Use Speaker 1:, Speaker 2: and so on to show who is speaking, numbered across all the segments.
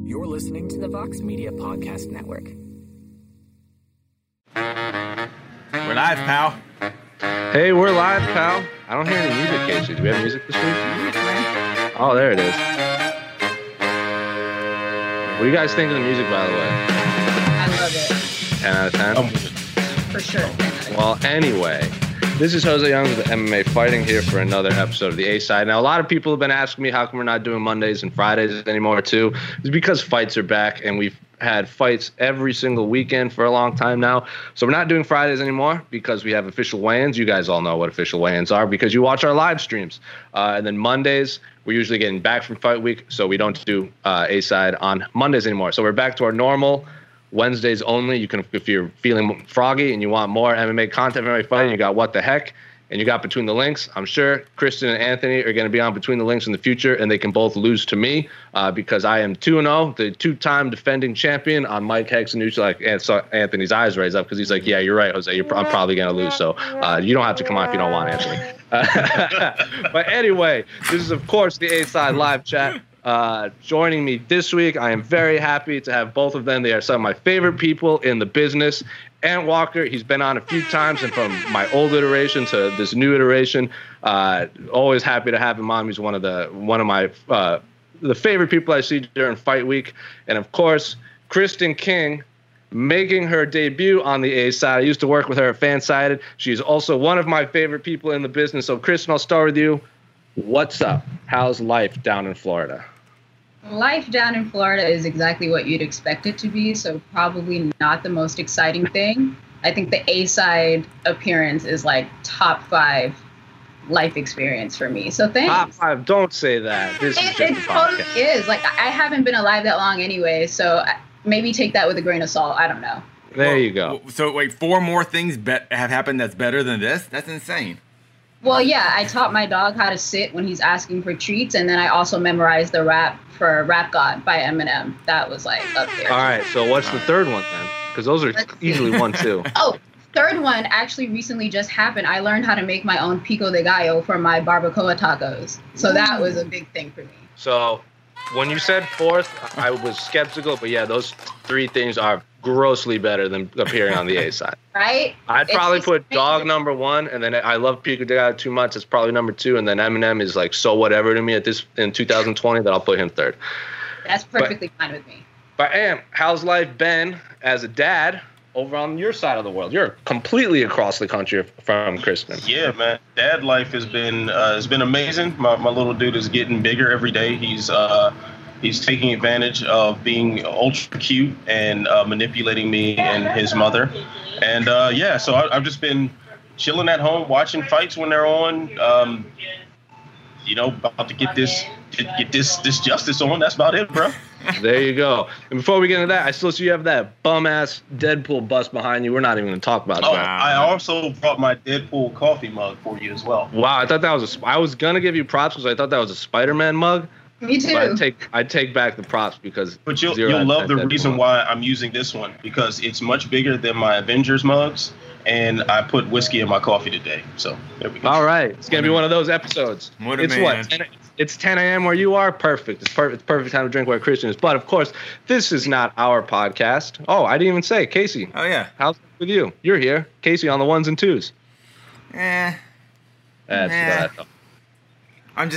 Speaker 1: You're listening to the Vox Media Podcast Network.
Speaker 2: We're live, pal.
Speaker 3: Hey, we're live, pal. I don't hear any music, Casey. Do we have music this week? Oh, there it is. What do you guys think of the music, by the way?
Speaker 4: I love it.
Speaker 3: 10 out of 10?
Speaker 4: For sure.
Speaker 3: Well, anyway, this is Jose Youngs with MMA Fighting here for another episode of the A-Side. Now, a lot of people have been asking me how come we're not doing Mondays and Fridays anymore, too. It's because fights are back, and we've had fights every single weekend for a long time now. So we're not doing Fridays anymore because we have official weigh-ins. You guys all know what official weigh-ins are because you watch our live streams. And then Mondays, we're usually getting back from fight week, so we don't do A-Side on Mondays anymore. So we're back to our normal Wednesdays only. You can, if you're feeling froggy and you want more MMA content, MMA fighting, you got What the Heck, and you got Between the Links. I'm sure Kristen and Anthony are going to be on Between the Links in the future, and they can both lose to me because I am 2-0, the two-time defending champion on Mike Heck's and like Anthony's eyes raise up because he's like, yeah, you're right, Jose. I'm probably going to lose, so you don't have to come on if you don't want, Anthony. But anyway, this is, of course, the A-Side live chat. Joining me this week, I am very happy to have both of them. They are some of my favorite people in the business. Ant Walker, he's been on a few times, and from my old iteration to this new iteration, always happy to have him on. He's one of my the favorite people I see during fight week. And of course, Kristen King, making her debut on the A-Side. I used to work with her at Fansided. She's also one of my favorite people in the business. So Kristen, I'll start with you. What's up? How's life down in Florida?
Speaker 4: Life down in Florida is exactly what you'd expect it to be, so probably not the most exciting thing. I think the A-Side appearance is like top 5 life experience for me. So thanks.
Speaker 3: Top 5, don't say that. This is just
Speaker 4: it totally is. Like, I haven't been alive that long anyway, so maybe take that with a grain of salt. I don't know.
Speaker 3: There you go.
Speaker 2: So wait, 4 more things have happened that's better than this? That's insane.
Speaker 4: Well, yeah, I taught my dog how to sit when he's asking for treats, and then I also memorized the rap for Rap God by Eminem. That was like up there.
Speaker 3: All right, so what's the third one then? Because those are easily 1, 2.
Speaker 4: Oh, third one actually recently just happened. I learned how to make my own pico de gallo for my barbacoa tacos. So that was a big thing for me.
Speaker 3: So when you said 4th, I was skeptical, but yeah, those 3 things are grossly better than appearing on the A-Side.
Speaker 4: Right?
Speaker 3: I'd probably put Dog number 1, and then I love Pico de Gallo too much. It's probably number 2, and then Eminem is like so whatever to me in 2020 that I'll put him 3rd.
Speaker 4: That's perfectly fine with me.
Speaker 3: But Am, how's life been as a dad over on your side of the world? You're completely across the country from Kristen.
Speaker 5: Yeah, man. Dad life has been amazing. My little dude is getting bigger every day. He's taking advantage of being ultra cute and manipulating me and his mother. And so I've just been chilling at home, watching fights when they're on. About to get this justice on. That's about it, bro.
Speaker 3: There you go. And before we get into that, I still see you have that bum-ass Deadpool bust behind you. We're not even going to talk about that.
Speaker 5: I also brought my Deadpool coffee mug for you as well.
Speaker 3: Wow, I thought that was I was going to give you props because I thought that was a Spider-Man mug.
Speaker 4: Me too.
Speaker 3: But I'd take back the props because.
Speaker 5: But you'll love the reason why I'm using this one because it's much bigger than my Avengers mugs, and I put whiskey in my coffee today. So there we go.
Speaker 3: All right, it's gonna be one of those episodes. It's 10 a.m. where you are. Perfect. It's perfect time to drink where Christian is. But of course, this is not our podcast. Oh, I didn't even say Casey.
Speaker 2: Oh yeah.
Speaker 3: How's it with you? You're here, Casey, on the 1s and 2s.
Speaker 2: That's
Speaker 3: what I thought.
Speaker 2: I'm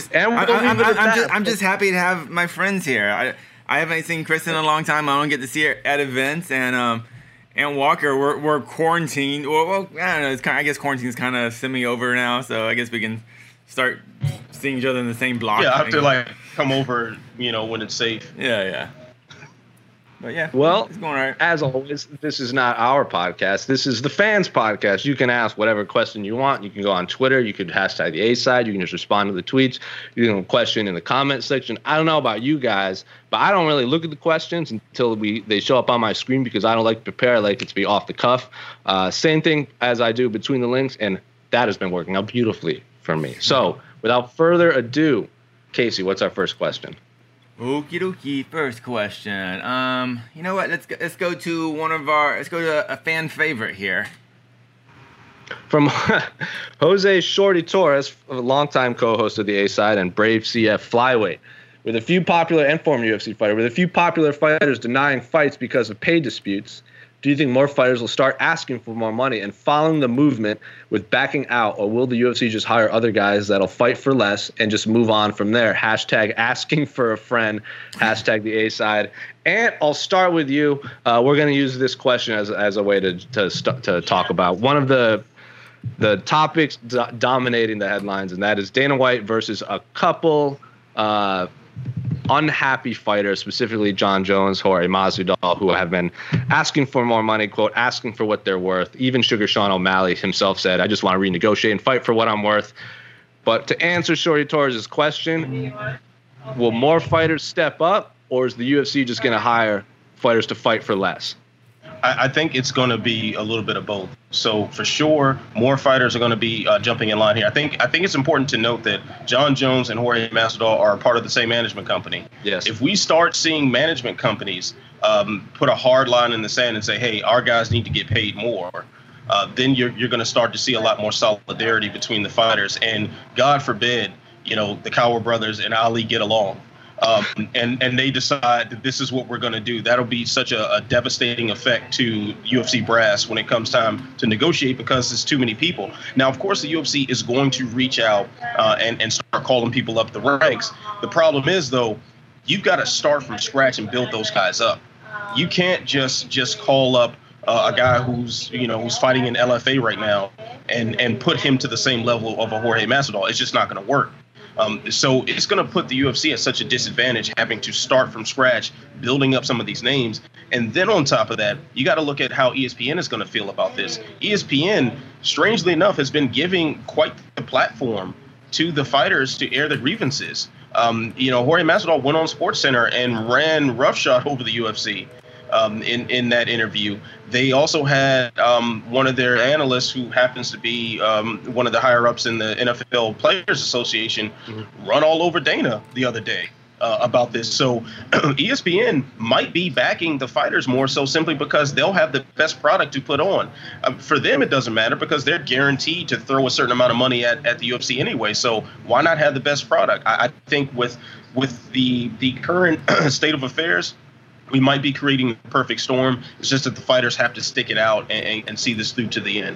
Speaker 2: just happy to have my friends here. I haven't seen Kristen in a long time. I don't get to see her at events, and Walker, we're quarantined. Well, I don't know. I guess quarantine's kind of semi over now, so I guess we can start seeing each other in the same block.
Speaker 5: Yeah, I have to come over, when it's safe.
Speaker 2: Yeah. But yeah,
Speaker 3: well,
Speaker 2: it's going all right.
Speaker 3: As always, this is not our podcast. This is the fans' podcast. You can ask whatever question you want. You can go on Twitter. You can hashtag the A-Side. You can just respond to the tweets. You can question in the comment section. I don't know about you guys, but I don't really look at the questions until they show up on my screen because I don't like to prepare. I like it to be off the cuff. Same thing as I do Between the Links, and that has been working out beautifully for me. So without further ado, Casey, what's our first question?
Speaker 2: Okie dokie. First question. You know what? Let's go to a fan favorite here.
Speaker 3: From Jose Shorty Torres, a longtime co-host of the A-Side and Brave CF Flyweight. with a few popular and former UFC fighters, with a few popular fighters denying fights because of pay disputes, do you think more fighters will start asking for more money and following the movement with backing out, or will the UFC just hire other guys that'll fight for less and just move on from there? Hashtag asking for a friend, hashtag the A side. And I'll start with you. We're going to use this question as a way to talk about one of the topics dominating the headlines, and that is Dana White versus a couple unhappy fighters, specifically Jon Jones, Jorge Masvidal, who have been asking for more money, quote, asking for what they're worth. Even Sugar Sean O'Malley himself said, I just want to renegotiate and fight for what I'm worth. But to answer Shorty Torres' question, will more fighters step up, or is the UFC just going to hire fighters to fight for less?
Speaker 5: I think it's going to be a little bit of both. So for sure, more fighters are going to be jumping in line here. I think it's important to note that Jon Jones and Jorge Masvidal are part of the same management company.
Speaker 3: Yes.
Speaker 5: If we start seeing management companies put a hard line in the sand and say, hey, our guys need to get paid more, then you're going to start to see a lot more solidarity between the fighters. And God forbid, the Cowher brothers and Ali get along. And they decide that this is what we're going to do. That'll be such a devastating effect to UFC brass when it comes time to negotiate, because there's too many people. Now, of course, the UFC is going to reach out and start calling people up the ranks. The problem is, though, you've got to start from scratch and build those guys up. You can't just call up a guy who's fighting in LFA right now and put him to the same level of a Jorge Masvidal. It's just not going to work. So it's going to put the UFC at such a disadvantage, having to start from scratch, building up some of these names. And then on top of that, you got to look at how ESPN is going to feel about this. ESPN, strangely enough, has been giving quite the platform to the fighters to air their grievances. Jorge Masvidal went on SportsCenter and ran roughshod over the UFC. In that interview. They also had one of their analysts, who happens to be one of the higher ups in the NFL Players Association, run all over Dana the other day about this. So ESPN might be backing the fighters more so simply because they'll have the best product to put on. For them, it doesn't matter because they're guaranteed to throw a certain amount of money at the UFC anyway. So why not have the best product? I think with the current state of affairs, we might be creating the perfect storm. It's just that the fighters have to stick it out and see this through to the end.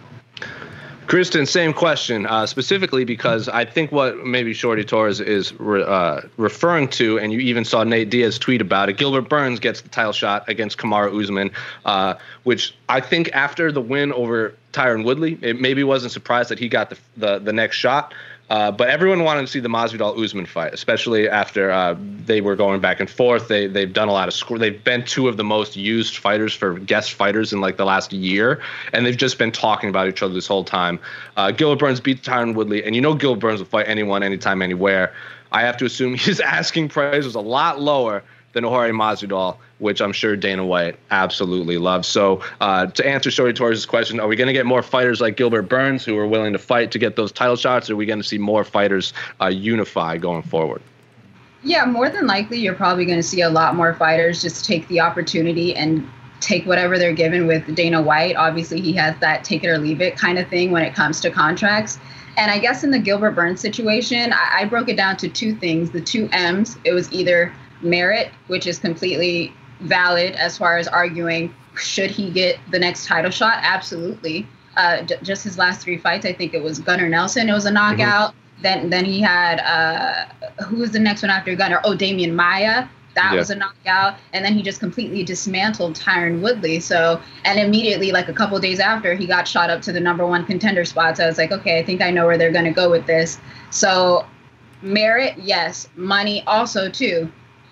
Speaker 3: Kristen, same question, specifically because I think what maybe Shorty Torres is referring to, and you even saw Nate Diaz tweet about it, Gilbert Burns gets the title shot against Kamaru Usman, which I think after the win over Tyron Woodley, it maybe wasn't surprised that he got the next shot. But everyone wanted to see the Masvidal-Usman fight, especially after they were going back and forth. They've done a lot of score. They've been two of the most used fighters for guest fighters in like the last year, and they've just been talking about each other this whole time. Gilbert Burns beat Tyron Woodley, and Gilbert Burns will fight anyone, anytime, anywhere. I have to assume his asking price was a lot lower than Jorge Masvidal, which I'm sure Dana White absolutely loves. So to answer Shorty Torres' question, are we going to get more fighters like Gilbert Burns who are willing to fight to get those title shots, or are we going to see more fighters unify going forward?
Speaker 4: Yeah, more than likely, you're probably going to see a lot more fighters just take the opportunity and take whatever they're given with Dana White. Obviously, he has that take it or leave it kind of thing when it comes to contracts. And I guess in the Gilbert Burns situation, I broke it down to two things, the two M's. It was either merit, which is completely valid as far as arguing, should he get the next title shot? Absolutely. Just his last three fights, I think it was Gunnar Nelson. It was a knockout. Then he had, who was the next one after Gunnar? Oh, Damian Maia. That was a knockout. And then he just completely dismantled Tyron Woodley. So, and immediately, like a couple of days after, he got shot up to the number one contender spot. So I was like, okay, I think I know where they're going to go with this. So merit, yes. Money also, too.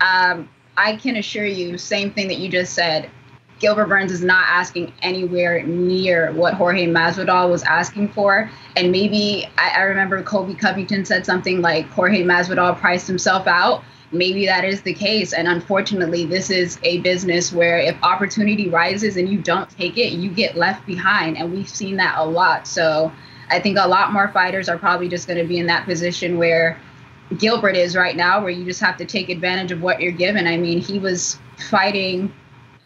Speaker 4: I can assure you, same thing that you just said, Gilbert Burns is not asking anywhere near what Jorge Masvidal was asking for. And maybe, I remember Colby Covington said something like Jorge Masvidal priced himself out. Maybe that is the case. And unfortunately, this is a business where if opportunity rises and you don't take it, you get left behind. And we've seen that a lot. So I think a lot more fighters are probably just going to be in that position where Gilbert is right now, where you just have to take advantage of what you're given. I mean, he was fighting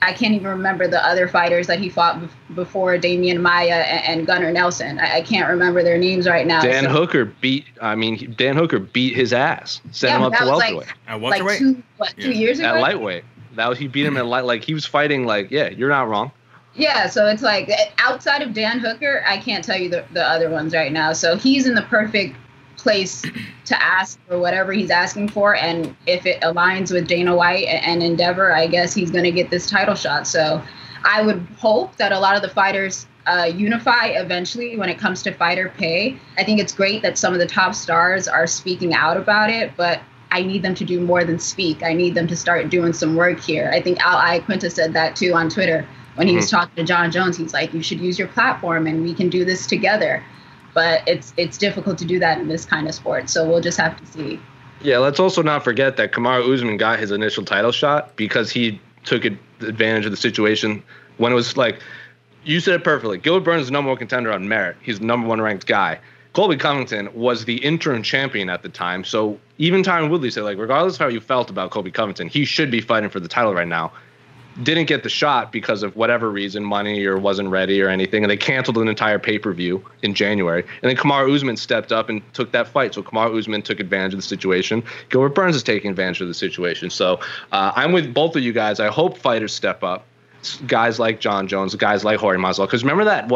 Speaker 4: I can't even remember the other fighters that he fought before Damian Maia and Gunnar Nelson. I can't remember their names right now.
Speaker 3: Dan Hooker beat his ass. Sent him up to welterweight.
Speaker 2: At welterweight?
Speaker 4: 2 years ago?
Speaker 3: At lightweight. He beat him at like he was fighting like, yeah, you're not wrong.
Speaker 4: Yeah, so it's like outside of Dan Hooker, I can't tell you the other ones right now. So he's in the perfect place to ask for whatever he's asking for, and if it aligns with Dana White and Endeavor, I guess he's going to get this title shot. So I would hope that a lot of the fighters unify eventually when it comes to fighter pay. I think it's great that some of the top stars are speaking out about it, but I need them to do more than speak. I need them to start doing some work here. I think Al Iaquinta said that too on Twitter when he was talking to John Jones. He's like, you should use your platform and we can do this together. But it's difficult to do that in this kind of sport. So we'll just have to see. Yeah,
Speaker 3: let's also not forget that Kamaru Usman got his initial title shot because he took advantage of the situation when it was like, you said it perfectly. Gilbert Burns is the number one contender on merit. He's the number one ranked guy. Colby Covington was the interim champion at the time. So even Tyron Woodley said, like, regardless of how you felt about Colby Covington, he should be fighting for the title right now. Didn't get the shot because of whatever reason, money or wasn't ready or anything, and they canceled an entire pay-per-view in January. And then Kamaru Usman stepped up and took that fight. So Kamaru Usman took advantage of the situation. Gilbert Burns is taking advantage of the situation. So I'm with both of you guys. I hope fighters step up. Guys like John Jones, guys like Jorge Masvidal. Because remember that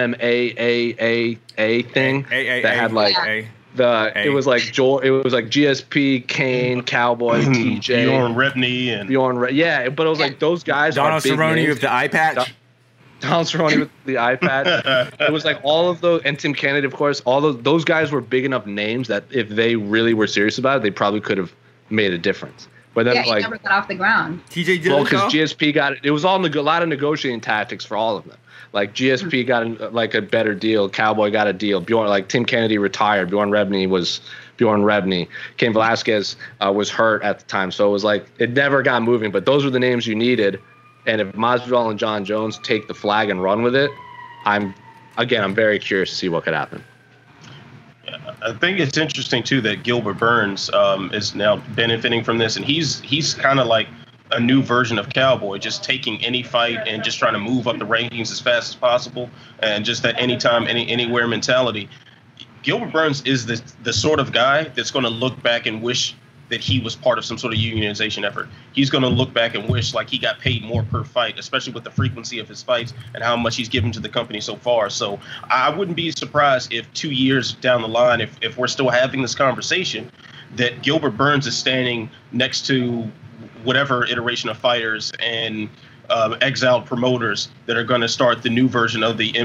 Speaker 3: MMA thing that had like it was like GSP, Kane, Cowboy, TJ,
Speaker 5: Bjorn Rebney,
Speaker 3: but it was like those guys.
Speaker 2: Donald Cerrone with the eye patch.
Speaker 3: Donald Cerrone with the eye patch. It was like all of those, and Tim Kennedy, of course. All those guys were big enough names that if they really were serious about it, they probably could have made a difference. But then,
Speaker 4: he never got off the ground.
Speaker 2: TJ did
Speaker 3: because GSP got it. It was all a lot of negotiating tactics for all of them. Like GSP got a better deal. Cowboy got a deal. Tim Kennedy retired. Bjorn Rebney. Cain Velasquez was hurt at the time, so it was like it never got moving. But those were the names you needed. And if Masvidal and John Jones take the flag and run with it, I'm very curious to see what could happen.
Speaker 5: I think it's interesting too that Gilbert Burns is now benefiting from this, and he's kind of like a new version of Cowboy, just taking any fight and just trying to move up the rankings as fast as possible, and just that anytime, anywhere mentality. Gilbert Burns is the sort of guy that's going to look back and wish that he was part of some sort of unionization effort. He's going to look back and wish like he got paid more per fight, especially with the frequency of his fights and how much he's given to the company so far. So I wouldn't be surprised if 2 years down the line, if we're still having this conversation, that Gilbert Burns is standing next to whatever iteration of fighters and exiled promoters that are going to start the new version of the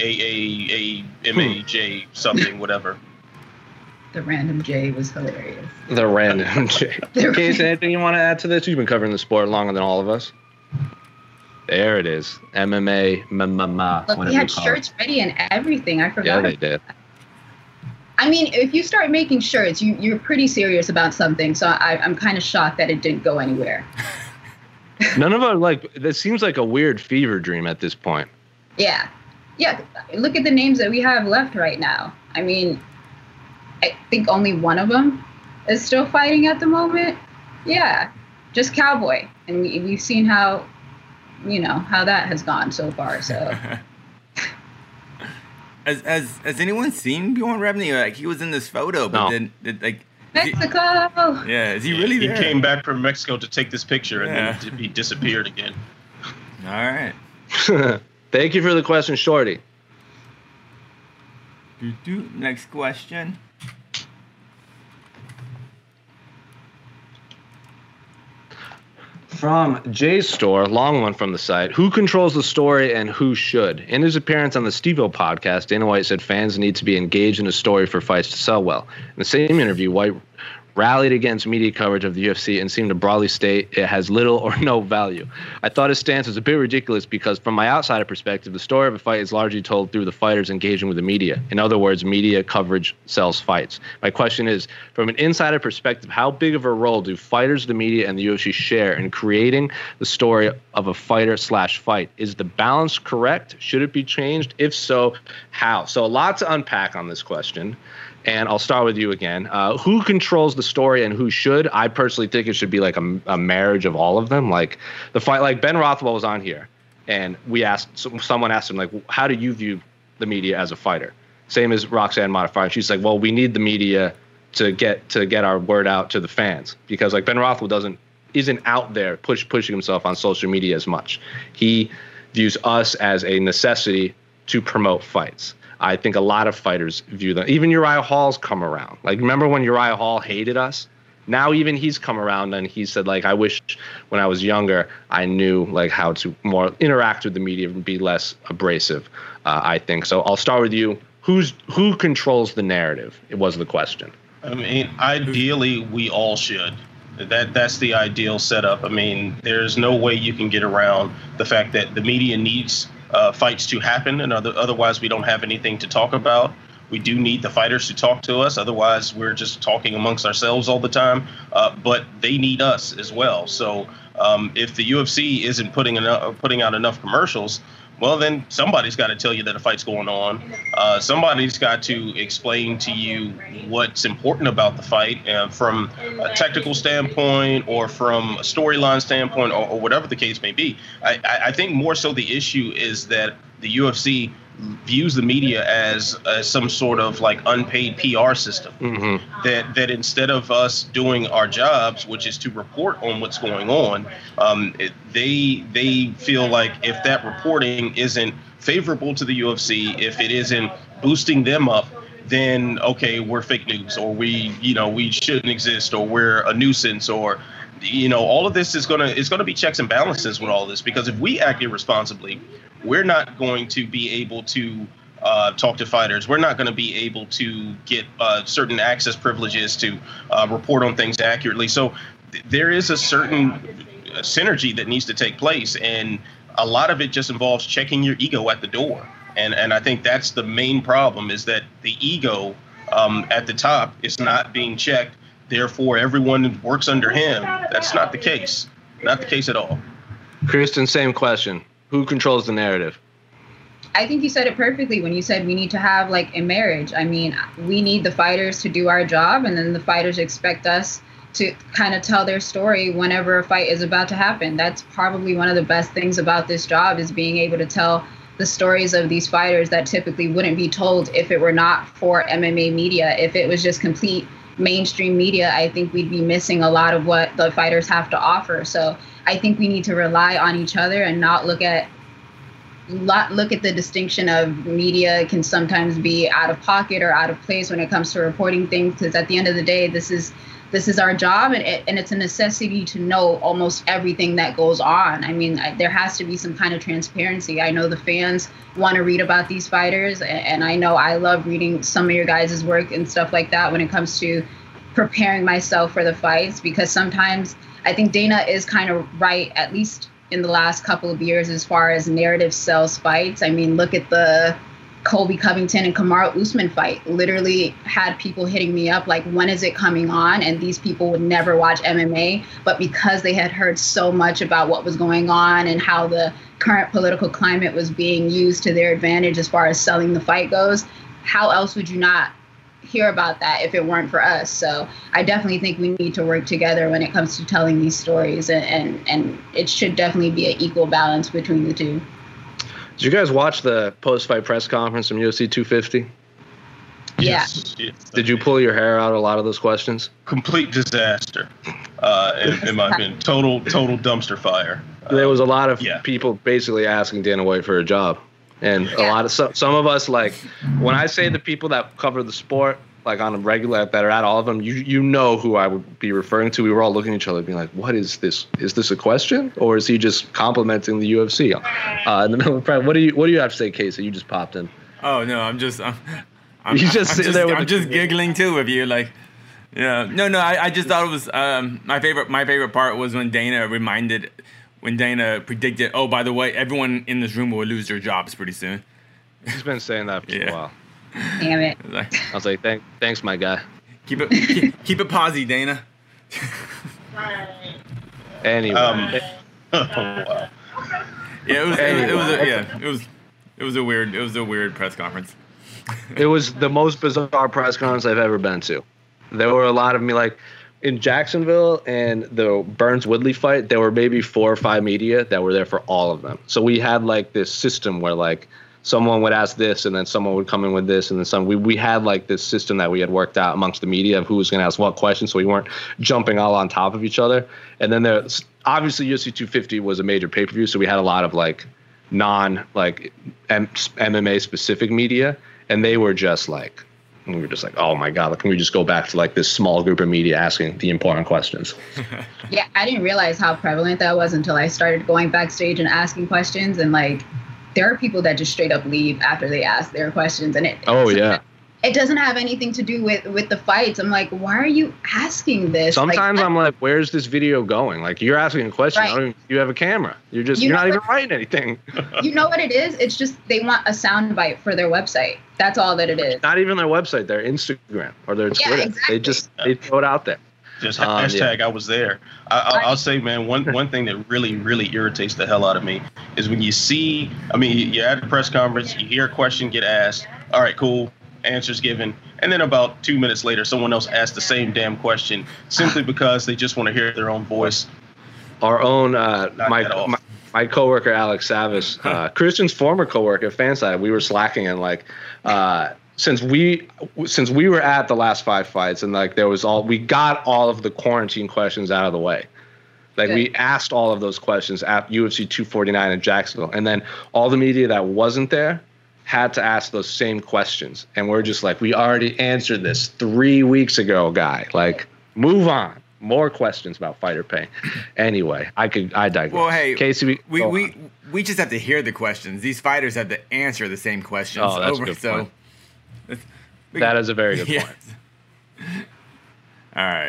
Speaker 5: MAJ something, whatever.
Speaker 4: The random J was hilarious.
Speaker 3: The random J. Case, anything you want to add to this? You've been covering the sport longer than all of us. There it is. MMA.
Speaker 4: Look, we had shirts ready and everything. I forgot.
Speaker 3: Yeah, they did.
Speaker 4: I mean, if you start making shirts, you're pretty serious about something. So I'm kind of shocked that it didn't go anywhere.
Speaker 3: None of us this seems like a weird fever dream at this point.
Speaker 4: Yeah. Look at the names that we have left right now. I mean, I think only one of them is still fighting at the moment. Yeah, just Cowboy, and we've seen how that has gone so far. So,
Speaker 2: has anyone seen Bjorn Rebney? Like he was in this photo, but then
Speaker 4: Mexico.
Speaker 2: Is he really there?
Speaker 5: He came back from Mexico to take this picture, and then he disappeared again.
Speaker 2: All right.
Speaker 3: Thank you for the question, Shorty.
Speaker 2: Next question.
Speaker 3: From Jay's Store, long one from the site. Who controls the story and who should? In his appearance on the Steve-O podcast, Dana White said fans need to be engaged in a story for fights to sell well. In the same interview, White rallied against media coverage of the UFC and seemed to broadly state it has little or no value. I thought his stance was a bit ridiculous because from my outsider perspective, the story of a fight is largely told through the fighters engaging with the media. In other words, media coverage sells fights. My question is, from an insider perspective, how big of a role do fighters, the media, and the UFC share in creating the story of a fighter/fight? Is the balance correct? Should it be changed? If so, how? So a lot to unpack on this question. And I'll start with you again. Who controls the story and who should? I personally think it should be like a marriage of all of them. Like the fight, like Ben Rothwell was on here, and someone asked him, like, how do you view the media as a fighter? Same as Roxanne Modafferi. And she's like, well, we need the media to get our word out to the fans, because like Ben Rothwell isn't out there pushing himself on social media as much. He views us as a necessity to promote fights. I think a lot of fighters view them. Even Uriah Hall's come around. Like, remember when Uriah Hall hated us? Now even he's come around and he said, like, I wish when I was younger I knew like how to more interact with the media and be less abrasive. I think so. I'll start with you. Who controls the narrative? It was the question.
Speaker 5: I mean, ideally, we all should. That's the ideal setup. I mean, there's no way you can get around the fact that the media needs fights to happen, and otherwise we don't have anything to talk about. We do need the fighters to talk to us. Otherwise, we're just talking amongst ourselves all the time. But they need us as well. So if the UFC isn't putting out enough commercials, well, then somebody's got to tell you that a fight's going on. Somebody's got to explain to you what's important about the fight from a technical standpoint or from a storyline standpoint or whatever the case may be. I think more so the issue is that the UFC views the media as some sort of like unpaid PR system. Mm-hmm. That instead of us doing our jobs, which is to report on what's going on, they feel like if that reporting isn't favorable to the UFC, if it isn't boosting them up, then okay, we're fake news, or we shouldn't exist, or we're a nuisance, or all of this is gonna be checks and balances with all this, because if we act irresponsibly, we're not going to be able to talk to fighters. We're not going to be able to get certain access privileges to report on things accurately. So there is a certain synergy that needs to take place, and a lot of it just involves checking your ego at the door. And I think that's the main problem, is that the ego at the top is not being checked. Therefore, everyone works under him. That's not the case. Not the case at all.
Speaker 3: Kristen, same question. Who controls the narrative?
Speaker 4: I think you said it perfectly when you said we need to have like a marriage. I mean, we need the fighters to do our job, and then the fighters expect us to kind of tell their story whenever a fight is about to happen. That's probably one of the best things about this job, is being able to tell the stories of these fighters that typically wouldn't be told if it were not for MMA media. If it was just complete mainstream media, I think we'd be missing a lot of what the fighters have to offer. So I think we need to rely on each other and not look at the distinction of media can sometimes be out of pocket or out of place when it comes to reporting things, because at the end of the day, this is our job, and it's a necessity to know almost everything that goes on. I mean, there has to be some kind of transparency. I know the fans want to read about these fighters, and I know I love reading some of your guys' work and stuff like that when it comes to preparing myself for the fights, because sometimes I think Dana is kind of right, at least in the last couple of years, as far as narrative sells fights. I mean, look at the Colby Covington and Kamaru Usman fight. Literally had people hitting me up like, when is it coming on? And these people would never watch MMA, but because they had heard so much about what was going on and how the current political climate was being used to their advantage as far as selling the fight goes, how else would you not hear about that if it weren't for us? So I definitely think we need to work together when it comes to telling these stories, and it should definitely be an equal balance between the two.
Speaker 3: Did you guys watch the post-fight press conference from UFC 250?
Speaker 4: Yeah.
Speaker 5: Yes.
Speaker 3: Did you pull your hair out a lot of those questions?
Speaker 5: Complete disaster. In my opinion, total dumpster fire.
Speaker 3: There was a lot of people basically asking Dana White for a job. And a lot of some of us, like, when I say the people that cover the sport, like on a regular, that are at all of them, you know who I would be referring to. We were all looking at each other being like, what is this? Is this a question? Or is he just complimenting the UFC? In the middle of the what do you have to say, Casey? You just popped in.
Speaker 2: Oh, no, I'm just giggling too with you. Like, yeah, no, I just thought it was, my favorite part was when Dana predicted, oh, by the way, everyone in this room will lose their jobs pretty soon.
Speaker 3: He's been saying that for a while.
Speaker 4: Damn it.
Speaker 3: I was like, thanks, my guy.
Speaker 2: Keep it posy, Dana.
Speaker 3: Anyway.
Speaker 5: Wow.
Speaker 2: Yeah, it was a weird press conference.
Speaker 3: It was the most bizarre press conference I've ever been to. There were a lot of me, like in Jacksonville and the Burns Woodley fight, there were maybe 4 or 5 media that were there for all of them. So we had like this system where like someone would ask this and then someone would come in with this and then some. We had like this system that we had worked out amongst the media of who was going to ask what question, so we weren't jumping all on top of each other. And then there's obviously UFC 250 was a major pay-per-view, so we had a lot of like non-like MMA specific media, and they were just like, we were just like, oh my God, can we just go back to like this small group of media asking the important questions?
Speaker 4: Yeah, I didn't realize how prevalent that was until I started going backstage and asking questions, and like there are people that just straight up leave after they ask their questions, and it doesn't have anything to do with the fights. I'm like, why are you asking this?
Speaker 3: Sometimes I'm like, where's this video going? Like, you're asking a question. Right. You have a camera. You're not even writing anything.
Speaker 4: You know what it is? It's just they want a soundbite for their website. That's all that it is.
Speaker 3: Not even their website, their Instagram or their Twitter.
Speaker 4: Exactly.
Speaker 3: They throw it out there.
Speaker 5: Just hashtag I was there. I'll say, man, one thing that really, really irritates the hell out of me is when you see, you're at a press conference, you hear a question get asked. All right, cool. Answers given. And then about 2 minutes later, someone else asks the same damn question simply because they just want to hear their own voice.
Speaker 3: Our own, my coworker, Alex Savis, Christian's former coworker at Fanside, we were slacking and like, since we were at the last 5 fights and like we got all of the quarantine questions out of the way. Like we asked all of those questions at UFC 249 in Jacksonville, and then all the media that wasn't there had to ask those same questions. And we're just like, we already answered this 3 weeks ago, guy. Like, move on. More questions about fighter pay. Anyway, I digress.
Speaker 2: Well, hey,
Speaker 3: Casey,
Speaker 2: we just have to hear the questions. These fighters have to answer the same questions
Speaker 3: that's
Speaker 2: over.
Speaker 3: A good
Speaker 2: so
Speaker 3: point. That is a very good point.
Speaker 2: All right.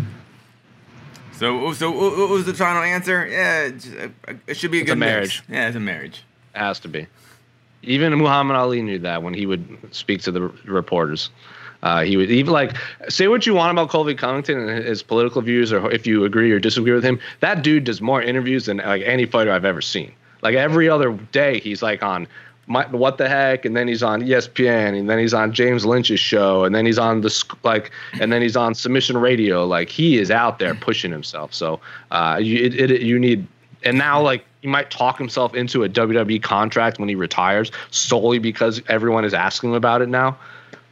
Speaker 2: So what was the final answer? Yeah, it should be a good
Speaker 3: marriage.
Speaker 2: Mix. Yeah, it's a marriage.
Speaker 3: It has to be. Even Muhammad Ali knew that when he would speak to the reporters. He would even like say what you want about Colby Covington and his political views, or if you agree or disagree with him. That dude does more interviews than like any fighter I've ever seen. Like every other day, he's like on What the Heck, and then he's on ESPN, and then he's on James Lynch's show, and then he's on and then he's on Submission Radio. Like he is out there pushing himself. So you need, and now like. He might talk himself into a WWE contract when he retires solely because everyone is asking him about it now.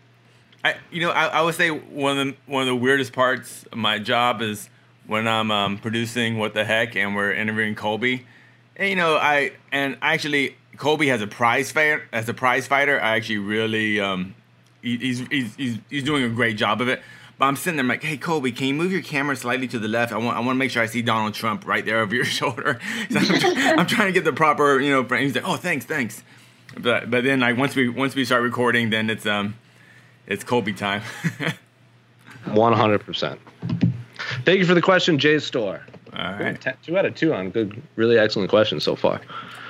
Speaker 2: I would say one of the weirdest parts of my job is when I'm producing What the Heck and we're interviewing Colby. And actually Colby has a prize fighter. As a prize fighter, I actually really he's doing a great job of it. But I'm sitting there, I'm like, hey, Colby, can you move your camera slightly to the left? I want to make sure I see Donald Trump right there over your shoulder. So I'm trying to get the proper, frame. He's like, oh, thanks. But then, like, once we start recording, then it's Colby time.
Speaker 3: 100%. Thank you for the question, Jay's Store.
Speaker 2: All right.
Speaker 3: 2 out of 2 on good, really excellent questions so far.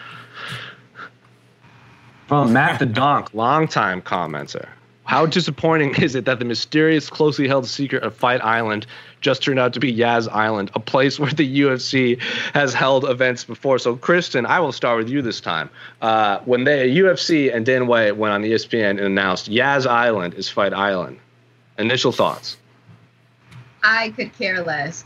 Speaker 3: From Matt the Donk, longtime commenter. How disappointing is it that the mysterious, closely held secret of Fight Island just turned out to be Yas Island, a place where the UFC has held events before? So, Kristen, I will start with you this time. When the UFC and Dan White went on ESPN and announced Yas Island is Fight Island, initial thoughts?
Speaker 4: I could care less.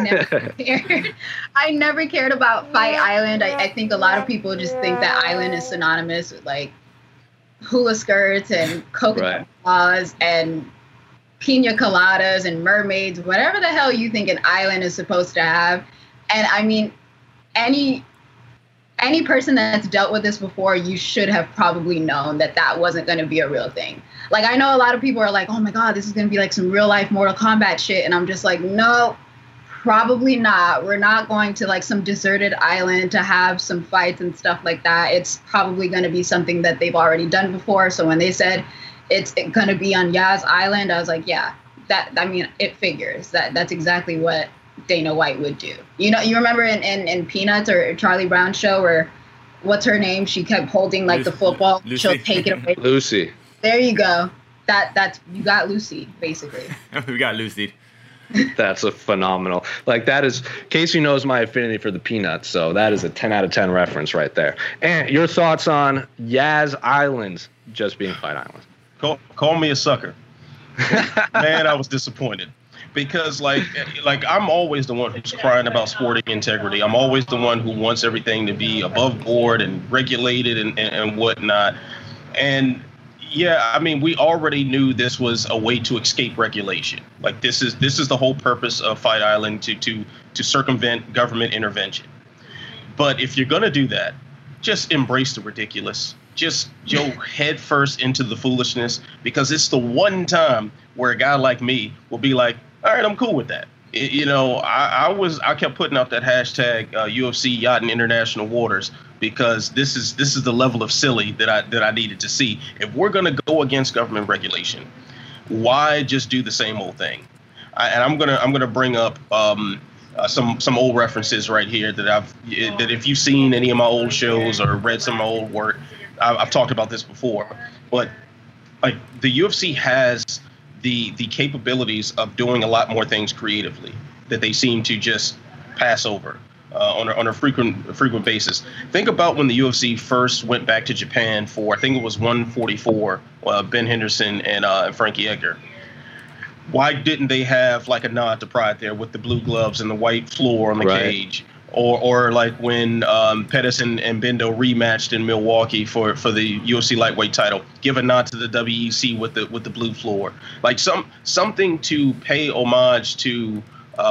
Speaker 4: I never cared about Fight Island. I think a lot of people just think that island is synonymous with like hula skirts and coconut laws and pina coladas and mermaids, whatever the hell you think an island is supposed to have. And I mean, any person that's dealt with this before, you should have probably known that wasn't going to be a real thing. Like, I know a lot of people are like, oh my God, this is going to be like some real life Mortal Kombat shit. And I'm just like, no, probably not. We're not going to like some deserted island to have some fights and stuff like that. It's probably going to be something that they've already done before. So when they said it's going to be on Yas Island, I was like, yeah, it figures. That's exactly what Dana White would do. You remember in Peanuts or Charlie Brown's show where, what's her name? She kept holding like the football.
Speaker 2: Lucy.
Speaker 4: She'll take it away.
Speaker 3: Lucy.
Speaker 4: There you go. That's you got Lucy, basically.
Speaker 2: We got Lucy.
Speaker 3: That's a phenomenal. Like, that is, Casey knows my affinity for the Peanuts, so that is a 10 out of 10 reference right there. And your thoughts on Yas Island just being Fight Island?
Speaker 5: Call me a sucker. Man, I was disappointed. Because like I'm always the one who's crying about sporting integrity. I'm always the one who wants everything to be above board and regulated and whatnot. And yeah, I mean, we already knew this was a way to escape regulation. Like this is the whole purpose of Fight Island to circumvent government intervention. But if you're gonna do that, just embrace the ridiculous. Just go head first into the foolishness, because it's the one time where a guy like me will be like, all right, I'm cool with that. I kept putting out that hashtag UFC Yacht in International Waters, because this is the level of silly that I needed to see. If we're gonna go against government regulation, why just do the same old thing? And I'm gonna bring up some old references right here that if you've seen any of my old shows or read some of my old work, I've talked about this before. But like the UFC has the capabilities of doing a lot more things creatively that they seem to just pass over on a frequent basis. Think about when the UFC first went back to Japan for, I think it was 144, Ben Henderson and Frankie Edgar. Why didn't they have like a nod to pride there with the blue gloves and the white floor on the cage? Or like when Pettis and Bendo rematched in Milwaukee for the UFC lightweight title, give a nod to the WEC with the blue floor, like something to pay homage to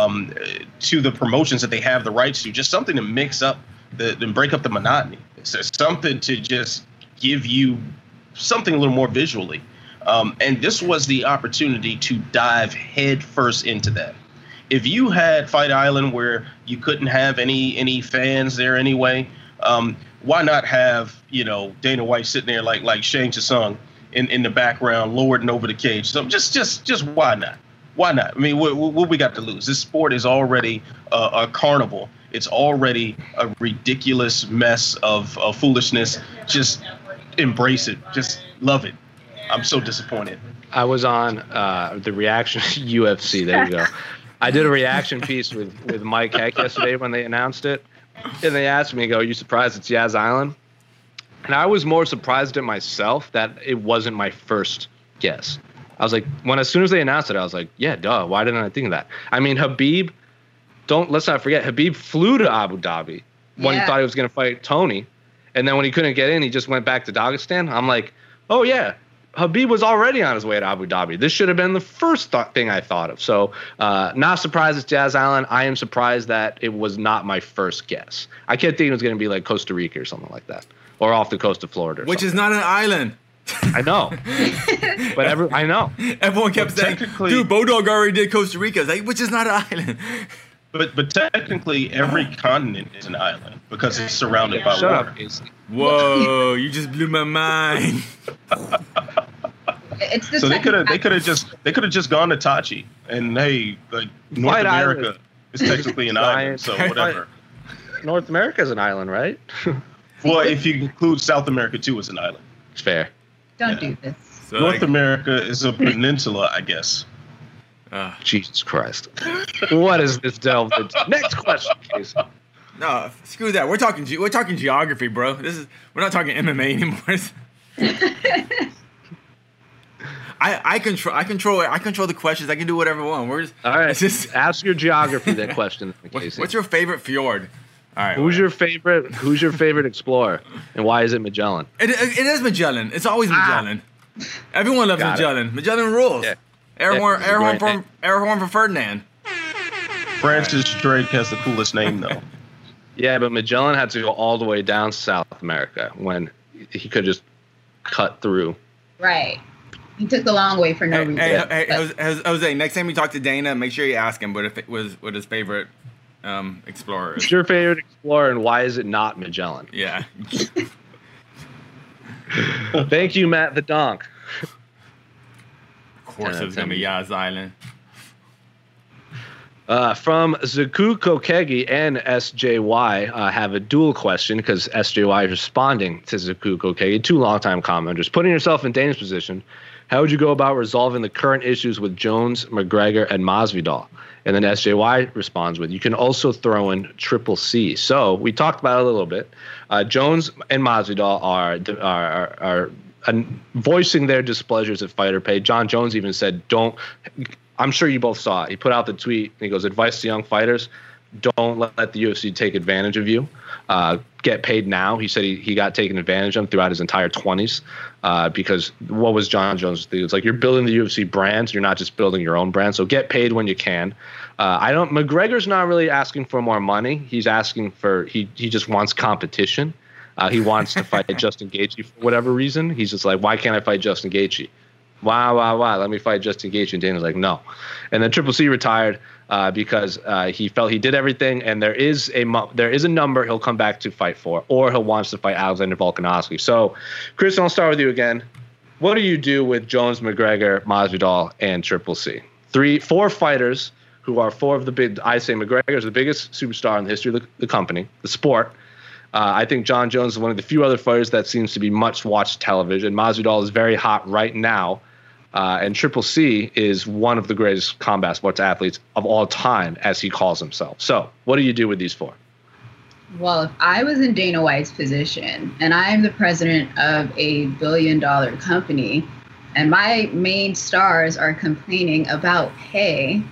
Speaker 5: the promotions that they have the rights to, just something to mix up and break up the monotony. It's something to just give you something a little more visually, and this was the opportunity to dive head first into that. If you had Fight Island where you couldn't have any fans there anyway, why not have Dana White sitting there like Shang Tsung in the background, lording over the cage? So just why not? Why not? I mean, what we got to lose? This sport is already a carnival. It's already a ridiculous mess of foolishness. Just embrace it. Just love it. I'm so disappointed.
Speaker 3: I was on the reaction UFC. There you go. I did a reaction piece with Mike Heck yesterday when they announced it. And they asked me, are you surprised it's Yas Island? And I was more surprised at myself that it wasn't my first guess. I was like, as soon as they announced it, I was like, yeah, duh. Why didn't I think of that? I mean, let's not forget, Habib flew to Abu Dhabi when he thought he was going to fight Tony. And then when he couldn't get in, he just went back to Dagestan. I'm like, oh, yeah. Habib was already on his way to Abu Dhabi. This should have been the first thing I thought of. So not surprised it's Yas Island. I am surprised that it was not my first guess. I kept thinking it was going to be like Costa Rica or something like that, or off the coast of Florida.
Speaker 2: Which is not an island.
Speaker 3: I know. But I know.
Speaker 2: Everyone kept saying, dude, Bodog already did Costa Rica. It's like, which is not an island.
Speaker 5: But technically, every continent is an island because it's surrounded by
Speaker 3: Shut
Speaker 5: water.
Speaker 3: Up, Casey.
Speaker 2: Whoa, you just blew my mind.
Speaker 5: So they could have just gone to Tachi and hey, like North America is technically an island, so whatever.
Speaker 3: North America is an island, right?
Speaker 5: Well, if you include South America too as an island.
Speaker 3: It's fair.
Speaker 4: Don't do this.
Speaker 2: So
Speaker 5: North America is a peninsula, I guess.
Speaker 3: Jesus Christ. What is this delved into? Next question, Casey.
Speaker 2: No, screw that. We're talking geography, bro. We're not talking MMA anymore. I control the questions. I can do whatever I want.
Speaker 3: All right. Ask your geography that question, Casey.
Speaker 2: What's your favorite fjord? All right.
Speaker 3: Who's your favorite explorer, and why is it Magellan?
Speaker 2: It is Magellan. It's always Magellan. Everyone loves Magellan. Magellan rules. Yeah. Air horn for Ferdinand.
Speaker 5: Francis Drake has the coolest name though.
Speaker 3: Yeah, but Magellan had to go all the way down South America when he could just cut through.
Speaker 4: Right. He took the long way for no reason.
Speaker 2: Hey, Jose, next time you talk to Dana, make sure you ask him what his favorite explorer is.
Speaker 3: What's your favorite explorer, and why is it not Magellan?
Speaker 2: Yeah.
Speaker 3: Thank you, Matt the Donk.
Speaker 2: Of course it's going to be Yas Island.
Speaker 3: From Zaku Kokegi and SJY have a dual question because SJY is responding to Zaku Kokegi, two longtime commenters. Putting yourself in Dana's position, how would you go about resolving the current issues with Jones, McGregor, and Masvidal? And then SJY responds with, you can also throw in Triple C. So we talked about it a little bit. Jones and Masvidal are voicing their displeasures at fighter pay. Jon Jones even said, I'm sure you both saw it. He put out the tweet, and he goes, advice to young fighters, don't let the UFC take advantage of you. Get paid now. He said he got taken advantage of throughout his entire 20s because what was Jon Jones' thing? It's like you're building the UFC brand. You're not just building your own brand. So get paid when you can. McGregor's not really asking for more money. He's asking for he just wants competition. He wants to fight Justin Gaethje for whatever reason. He's just like, why can't I fight Justin Gaethje? Why? Let me fight Justin Gaethje. And Dana's like, no. And then Triple C retired because he felt he did everything, and there is a number he'll come back to fight for, or he'll wants to fight Alexander Volkanovski. So, Chris, I'll start with you again. What do you do with Jones, McGregor, Masvidal, and Triple C? 4 fighters who are 4 of the big. I say McGregor is the biggest superstar in the history of the company, the sport. I think Jon Jones is one of the few other fighters that seems to be much watched television. Masvidal is very hot right now. And Triple C is one of the greatest combat sports athletes of all time, as he calls himself. So what do you do with these 4?
Speaker 4: Well, if I was in Dana White's position and I'm the president of a billion-dollar company and my main stars are complaining about pay,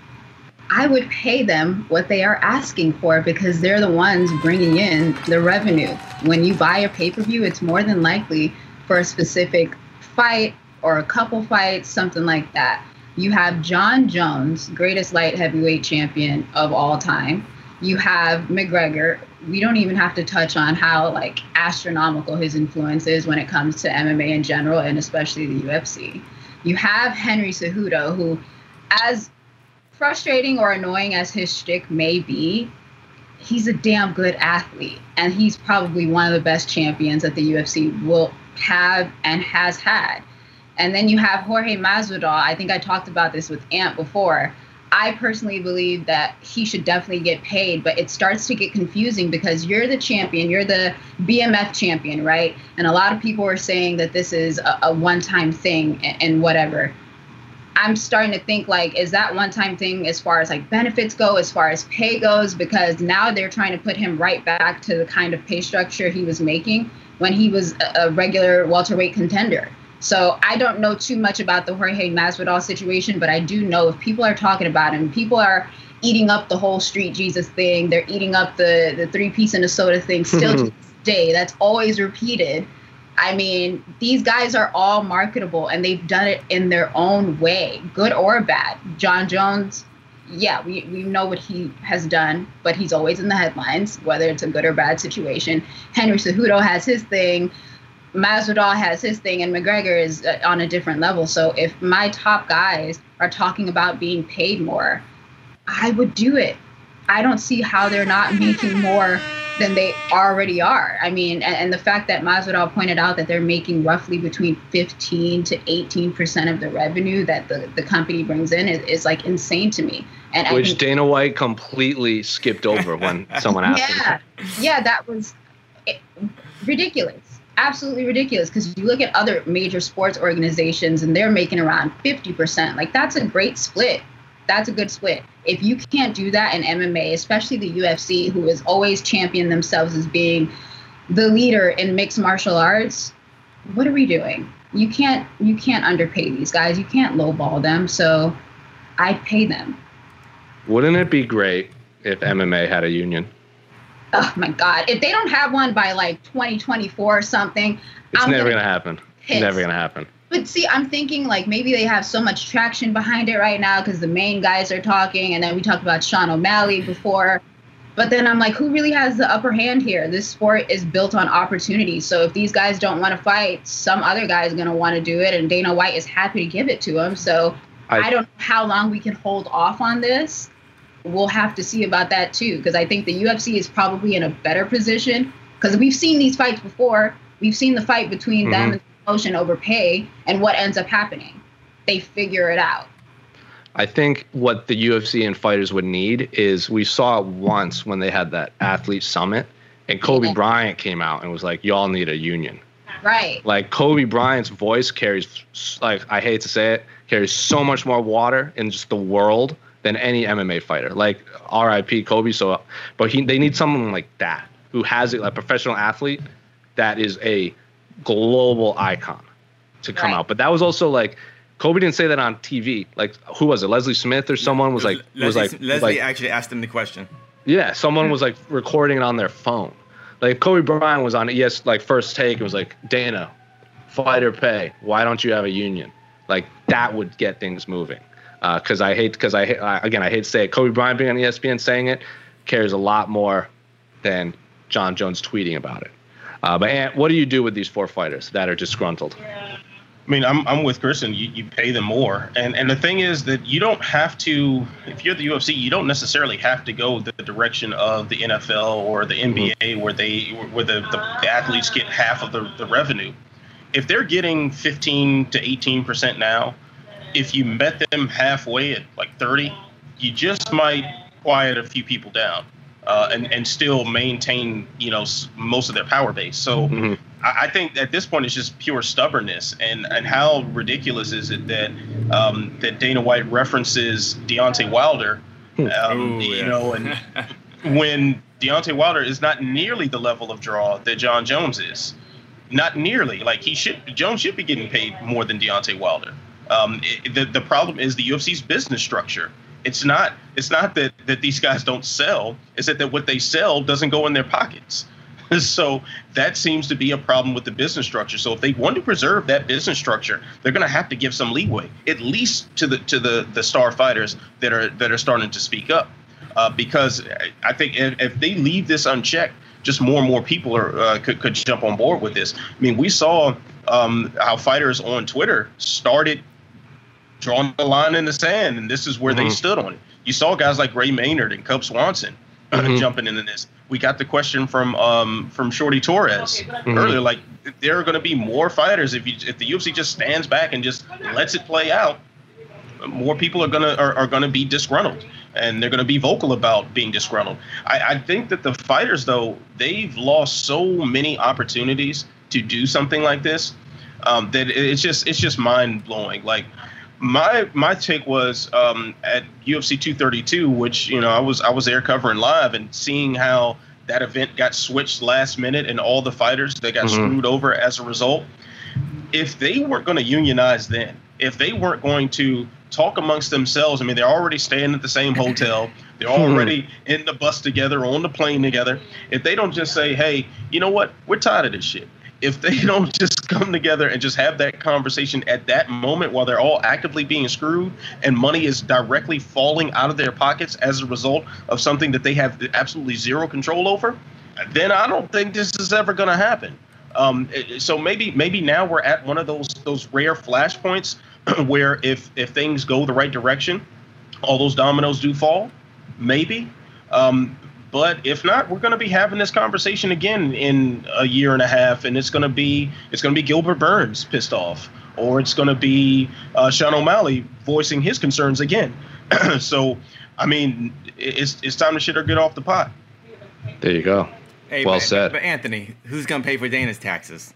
Speaker 4: I would pay them what they are asking for because they're the ones bringing in the revenue. When you buy a pay-per-view, it's more than likely for a specific fight or a couple fights, something like that. You have Jon Jones, greatest light heavyweight champion of all time. You have McGregor. We don't even have to touch on how astronomical his influence is when it comes to MMA in general, and especially the UFC. You have Henry Cejudo, who, as frustrating or annoying as his shtick may be, he's a damn good athlete, and he's probably one of the best champions that the UFC will have and has had. And then you have Jorge Masvidal. I think I talked about this with Ant before. I personally believe that he should definitely get paid, but it starts to get confusing because you're the champion, you're the BMF champion, right? And a lot of people are saying that this is a one-time thing and whatever. I'm starting to think is that one-time thing as far as benefits go, as far as pay goes, because now they're trying to put him right back to the kind of pay structure he was making when he was a regular welterweight contender. So I don't know too much about the Jorge Masvidal situation, but I do know if people are talking about him, people are eating up the whole Street Jesus thing. They're eating up the 3-piece and a soda thing still to this day. That's always repeated. I mean, these guys are all marketable, and they've done it in their own way, good or bad. Jon Jones, yeah, we know what he has done, but he's always in the headlines, whether it's a good or bad situation. Henry Cejudo has his thing. Masvidal has his thing, and McGregor is on a different level. So if my top guys are talking about being paid more, I would do it. I don't see how they're not making more than they already are. I mean, and the fact that Masvidal pointed out that they're making roughly between 15 to 18% of the revenue that the company brings in is insane to me. And
Speaker 3: which Dana White completely skipped over when someone asked him.
Speaker 4: Yeah, that was ridiculous. Absolutely ridiculous, because you look at other major sports organizations and they're making around 50%. That's a great split. That's a good split. If you can't do that in MMA, especially the UFC, who has always championed themselves as being the leader in mixed martial arts, what are we doing? You can't underpay these guys. You can't lowball them. So I'd pay them.
Speaker 3: Wouldn't it be great if MMA had a union?
Speaker 4: Oh my God. If they don't have one by 2024 or something,
Speaker 3: it's never going to happen. It's never going to happen.
Speaker 4: But see, I'm thinking maybe they have so much traction behind it right now because the main guys are talking. And then we talked about Sean O'Malley before. But then I'm who really has the upper hand here? This sport is built on opportunity. So if these guys don't want to fight, some other guy is going to want to do it. And Dana White is happy to give it to him. So I don't know how long we can hold off on this. We'll have to see about that, too, because I think the UFC is probably in a better position because we've seen these fights before. We've seen the fight between them and the promotion over pay, and what ends up happening. They figure it out.
Speaker 3: I think what the UFC and fighters would need is we saw it once when they had that athlete summit, and Kobe Bryant came out and was like, y'all need a union.
Speaker 4: Right.
Speaker 3: Kobe Bryant's voice carries, I hate to say it, carries so much more water in just the world than any MMA fighter. R.I.P. Kobe. But they need someone like that who has it, a professional athlete that is a global icon to come out. But that was also like, Kobe didn't say that on TV. Like, who was it? Leslie Smith or someone was like,
Speaker 2: Leslie actually asked him the question.
Speaker 3: Yeah, someone was like recording it on their phone. Like Kobe Bryant was on like First Take. It was like, Dana, fighter pay. Why don't you have a union? Like that would get things moving. Because I hate to say it. Kobe Bryant being on ESPN saying it carries a lot more than John Jones tweeting about it. But Ant, what do you do with these 4 fighters that are disgruntled?
Speaker 5: I mean, I'm with Kristen. You pay them more, and the thing is that you don't have to. If you're the UFC, you don't necessarily have to go the direction of the NFL or the NBA, where the athletes get half of the revenue. If they're getting 15 to 18% now, if you met them halfway at like 30, you just might quiet a few people down, and still maintain most of their power base. So. I think at this point it's just pure stubbornness, and how ridiculous is it that that Dana White references Deontay Wilder, and when Deontay Wilder is not nearly the level of draw that John Jones is, not nearly. Like Jones should be getting paid more than Deontay Wilder. The problem is the UFC's business structure. It's not that these guys don't sell. It's that what they sell doesn't go in their pockets. So that seems to be a problem with the business structure. So if they want to preserve that business structure, they're going to have to give some leeway, at least to the star fighters that are starting to speak up, because I think if they leave this unchecked, just more and more people could jump on board with this. I mean, we saw how fighters on Twitter started drawing the line in the sand, and this is where they stood on it. You saw guys like Ray Maynard and Cub Swanson jumping into this. We got the question from Shorty Torres earlier. Like, there are going to be more fighters if the UFC just stands back and just lets it play out. More people are gonna be disgruntled, and they're going to be vocal about being disgruntled. I think that the fighters, though, they've lost so many opportunities to do something like this that it's just mind blowing. Like. My take was at UFC 232, which I was there covering live and seeing how that event got switched last minute and all the fighters that got screwed over as a result. If they weren't going to unionize then, if they weren't going to talk amongst themselves, I mean, they're already staying at the same hotel, they're already in the bus together, on the plane together. If they don't just say, hey, you know what, we're tired of this shit. If they don't just come together and just have that conversation at that moment while they're all actively being screwed and money is directly falling out of their pockets as a result of something that they have absolutely zero control over, then I don't think this is ever going to happen. So maybe now we're at one of those rare flashpoints where if things go the right direction, all those dominoes do fall, maybe. But if not, we're going to be having this conversation again in a year and a half, and it's going to be Gilbert Burns pissed off, or it's going to be Sean O'Malley voicing his concerns again. So, I mean, it's time to shit or get off the pot.
Speaker 3: There you go.
Speaker 2: Hey,
Speaker 3: well said.
Speaker 2: But Anthony, who's going to pay for Dana's taxes?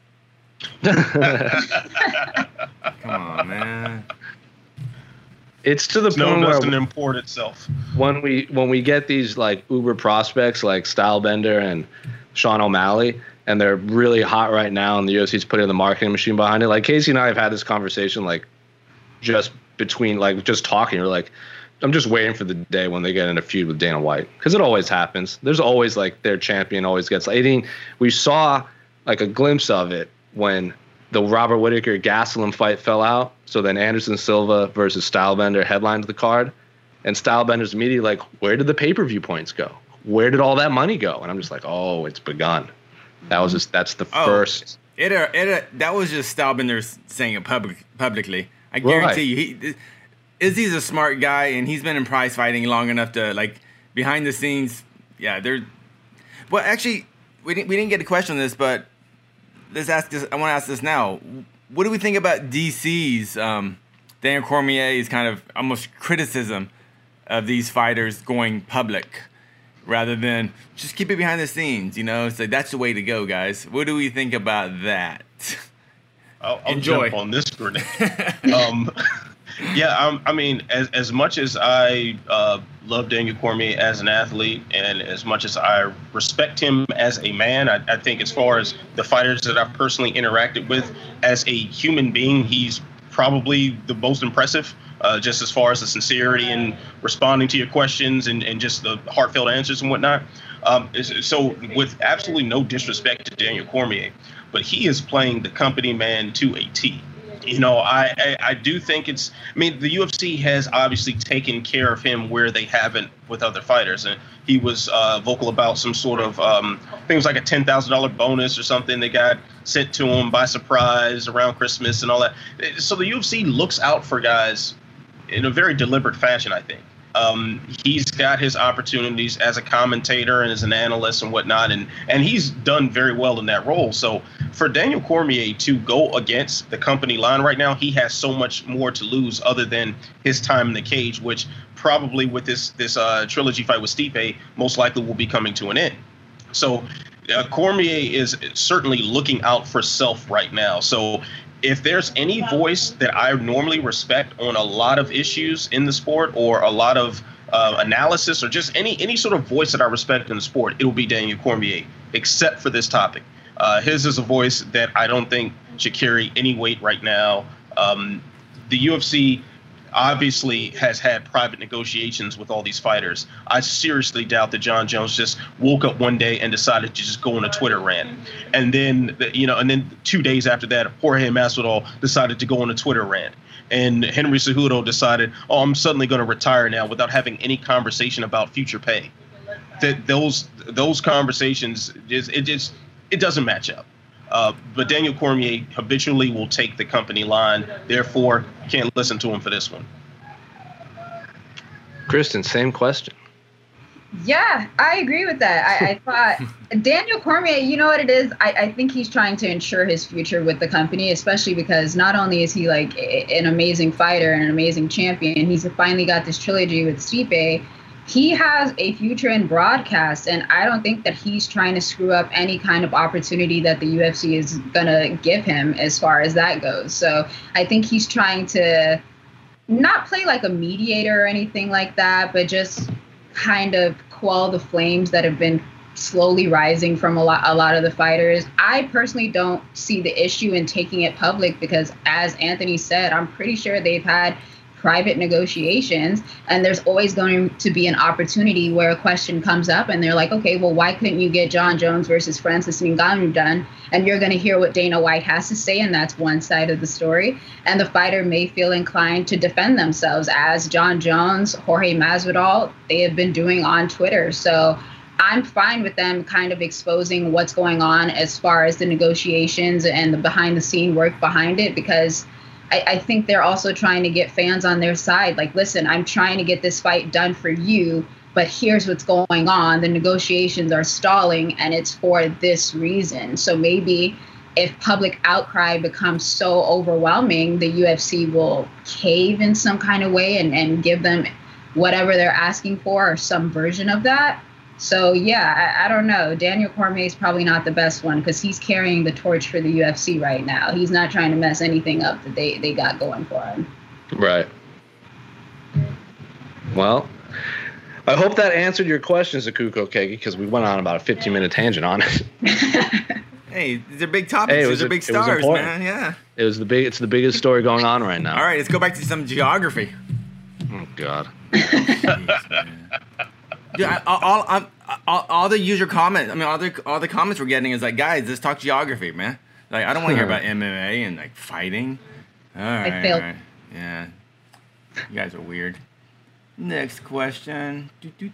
Speaker 2: Come on, man.
Speaker 3: It's to the point where
Speaker 5: doesn't import itself.
Speaker 3: When we get these like uber prospects like Stylebender and Sean O'Malley, and they're really hot right now, and the UFC's putting the marketing machine behind it. Like Casey and I have had this conversation, like just between like just talking. We're like, I'm just waiting for the day when they get in a feud with Dana White, because it always happens. There's always like their champion always gets. I think we saw like a glimpse of it when the Robert Whittaker Gastelum fight fell out. So then Anderson Silva versus Stylebender headlined the card, and Stylebender's immediately like, where did the pay-per-view points go? Where did all that money go? And I'm just like, oh, it's begun. That's the first.
Speaker 2: That was just Stylebender saying it publicly. I guarantee you, Izzy's a smart guy, and he's been in prize fighting long enough to like behind the scenes. Yeah, well, actually, we didn't get a question on this, but let's ask this. I want to ask this now. What do we think about DC's Dan Cormier's kind of almost criticism of these fighters going public rather than just keep it behind the scenes? It's like that's the way to go, guys. What do we think about that?
Speaker 5: I'll jump on this grenade. Yeah, I mean, as much as I love Daniel Cormier as an athlete, and as much as I respect him as a man, I think as far as the fighters that I've personally interacted with, as a human being, he's probably the most impressive, just as far as the sincerity and responding to your questions and just the heartfelt answers and whatnot. So with absolutely no disrespect to Daniel Cormier, but he is playing the company man to a T. You know, I do think the UFC has obviously taken care of him where they haven't with other fighters. And he was vocal about some sort of, I think it was like a $10,000 bonus or something they got sent to him by surprise around Christmas and all that. So the UFC looks out for guys in a very deliberate fashion, I think. He's got his opportunities as a commentator and as an analyst and whatnot, and he's done very well in that role. So for Daniel Cormier to go against the company line right now, he has so much more to lose other than his time in the cage, which probably with this trilogy fight with Stipe most likely will be coming to an end. So Cormier is certainly looking out for self right now. So if there's any voice that I normally respect on a lot of issues in the sport, or a lot of analysis, or just any sort of voice that I respect in the sport, it will be Daniel Cormier, except for this topic. His is a voice that I don't think should carry any weight right now. The UFC obviously has had private negotiations with all these fighters. I seriously doubt that Jon Jones just woke up one day and decided to just go on a Twitter rant. And then, 2 days after that, Jorge Masvidal decided to go on a Twitter rant. And Henry Cejudo decided, I'm suddenly going to retire now without having any conversation about future pay. That those conversations, it doesn't match up. But Daniel Cormier habitually will take the company line. Therefore, can't listen to him for this one.
Speaker 3: Kristen, same question.
Speaker 4: Yeah, I agree with that. I thought Daniel Cormier, you know what it is? I think he's trying to ensure his future with the company, especially because not only is he like an amazing fighter and an amazing champion, he's finally got this trilogy with Stipe. He has a future in broadcast, and I don't think that he's trying to screw up any kind of opportunity that the UFC is going to give him as far as that goes. So I think he's trying to not play like a mediator or anything like that, but just kind of quell the flames that have been slowly rising from a lot of the fighters. I personally don't see the issue in taking it public because, as Anthony said, I'm pretty sure they've had private negotiations, and there's always going to be an opportunity where a question comes up and they're like, okay, well, why couldn't you get Jon Jones versus Francis Ngannou done? And you're going to hear what Dana White has to say, and that's one side of the story. And the fighter may feel inclined to defend themselves, as Jon Jones, Jorge Masvidal, they have been doing on Twitter. So I'm fine with them kind of exposing what's going on as far as the negotiations and the behind the scene work behind it, because I think they're also trying to get fans on their side. Like, listen, I'm trying to get this fight done for you, but here's what's going on. The negotiations are stalling, and it's for this reason. So maybe if public outcry becomes so overwhelming, the UFC will cave in some kind of way and give them whatever they're asking for, or some version of that. So, yeah, I don't know. Daniel Cormier is probably not the best one because he's carrying the torch for the UFC right now. He's not trying to mess anything up that they got going for him.
Speaker 3: Right. Well, I hope that answered your question, Zakuko Kegi, because we went on about a 15-minute tangent on it.
Speaker 2: Hey, these are big topics. These are big stars, man. Yeah.
Speaker 3: It's the biggest story going on right now.
Speaker 2: All right, let's go back to some geography.
Speaker 3: Oh, God.
Speaker 2: Dude, all the user comments. I mean, all the comments we're getting is like, guys, let's talk geography, man. Like, I don't want to hear about MMA and like fighting. All right. Yeah, you guys are weird. Next question.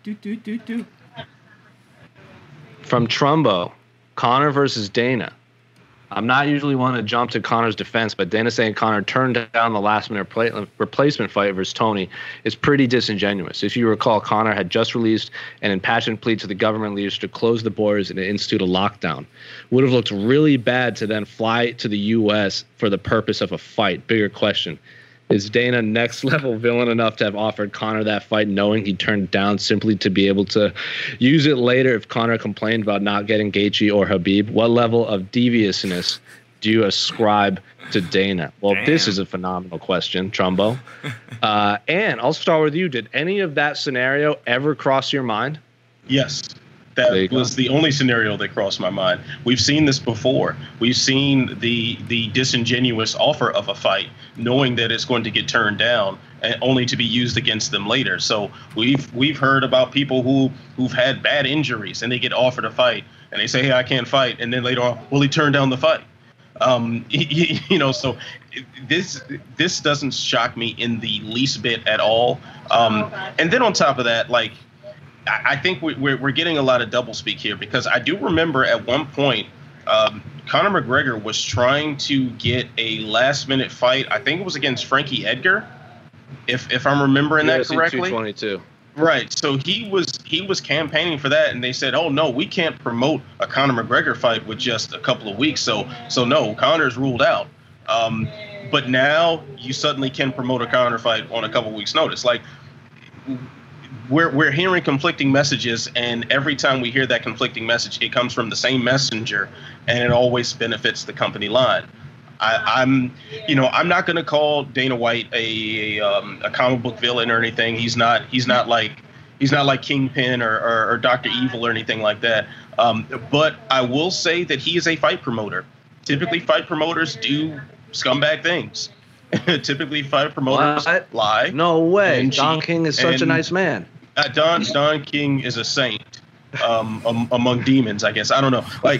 Speaker 3: From Trumbo, Conor versus Dana. I'm not usually one to jump to Conor's defense, but Dana saying Conor turned down the last-minute replacement fight versus Tony is pretty disingenuous. If you recall, Conor had just released an impassioned plea to the government leaders to close the borders and institute a lockdown. Would have looked really bad to then fly to the U.S. for the purpose of a fight. Bigger question. Is Dana next-level villain enough to have offered Conor that fight knowing he turned it down simply to be able to use it later if Conor complained about not getting Gaethje or Khabib? What level of deviousness do you ascribe to Dana? Well,
Speaker 2: Damn.
Speaker 3: This is a phenomenal question, Trumbo. And I'll start with you. Did any of that scenario ever cross your mind?
Speaker 5: Yes. That was the only scenario that crossed my mind. We've seen this before. We've seen the disingenuous offer of a fight, knowing that it's going to get turned down, and only to be used against them later. So we've heard about people who've had bad injuries and they get offered a fight and they say, "Hey, I can't fight," and then later on, well, he turned down the fight. So this doesn't shock me in the least bit at all. And then on top of that, like, I think we're getting a lot of doublespeak here, because I do remember at one point Conor McGregor was trying to get a last-minute fight. I think it was against Frankie Edgar, if I'm remembering that correctly.
Speaker 3: 222.
Speaker 5: Right. So he was campaigning for that, and they said, "Oh no, we can't promote a Conor McGregor fight with just a couple of weeks." So no, Conor's ruled out. But now you suddenly can promote a Conor fight on a couple of weeks' notice. Like, we're hearing conflicting messages, and every time we hear that conflicting message, it comes from the same messenger, and it always benefits the company line. I'm not going to call Dana White a comic book villain or anything. He's not like Kingpin or Dr. Evil or anything like that. But I will say that he is a fight promoter. Typically, fight promoters do scumbag things. Typically, fight promoters lie.
Speaker 3: No way. Don King is such a nice man.
Speaker 5: Don King is a saint among demons, I guess. I don't know. Like,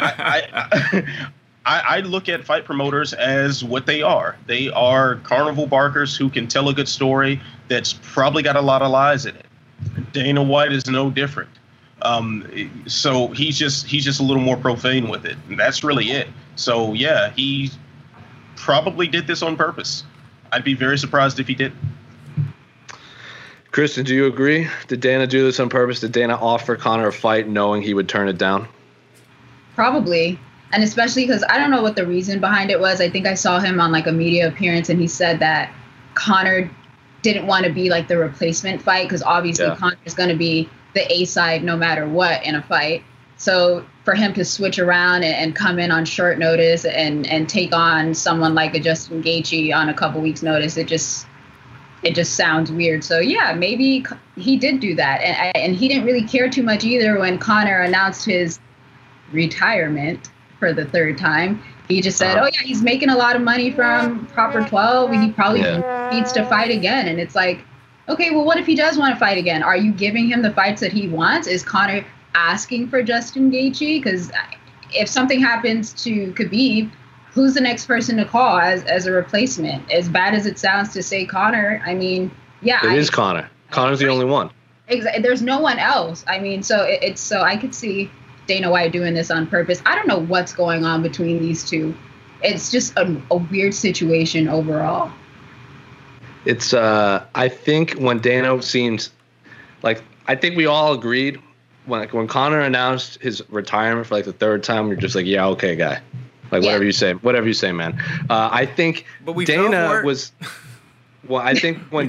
Speaker 5: I look at fight promoters as what they are. They are carnival barkers who can tell a good story that's probably got a lot of lies in it. Dana White is no different. So he's just a little more profane with it, and that's really it. So yeah, he probably did this on purpose. I'd be very surprised if he didn't.
Speaker 3: Kristen, do you agree? Did Dana do this on purpose? Did Dana offer Conor a fight knowing he would turn it down?
Speaker 4: Probably. And especially because I don't know what the reason behind it was. I think I saw him on like a media appearance, and he said that Conor didn't want to be like the replacement fight, because obviously Conor is going to be the A side no matter what in a fight. So for him to switch around and come in on short notice and take on someone like a Justin Gaethje on a couple weeks notice, it just sounds weird. So yeah, maybe he did do that, and he didn't really care too much either when Conor announced his retirement for the third time. He just said, "Oh yeah, he's making a lot of money from Proper 12. He probably needs to fight again." And it's like, okay, well, what if he does want to fight again? Are you giving him the fights that he wants? Is Conor asking for Justin Gaethje? Because if something happens to Khabib, who's the next person to call as a replacement? As bad as it sounds to say Conor, I mean, yeah.
Speaker 3: It is Conor. Conor's the only one.
Speaker 4: Exactly. There's no one else. I mean, so so I could see Dana White doing this on purpose. I don't know what's going on between these two. It's just a weird situation overall.
Speaker 3: It's I think when Dana seems like, I think we all agreed when Conor announced his retirement for like the third time, you're just like, yeah, okay, guy. Like, whatever you say, man. I think Dana was. Well, I think when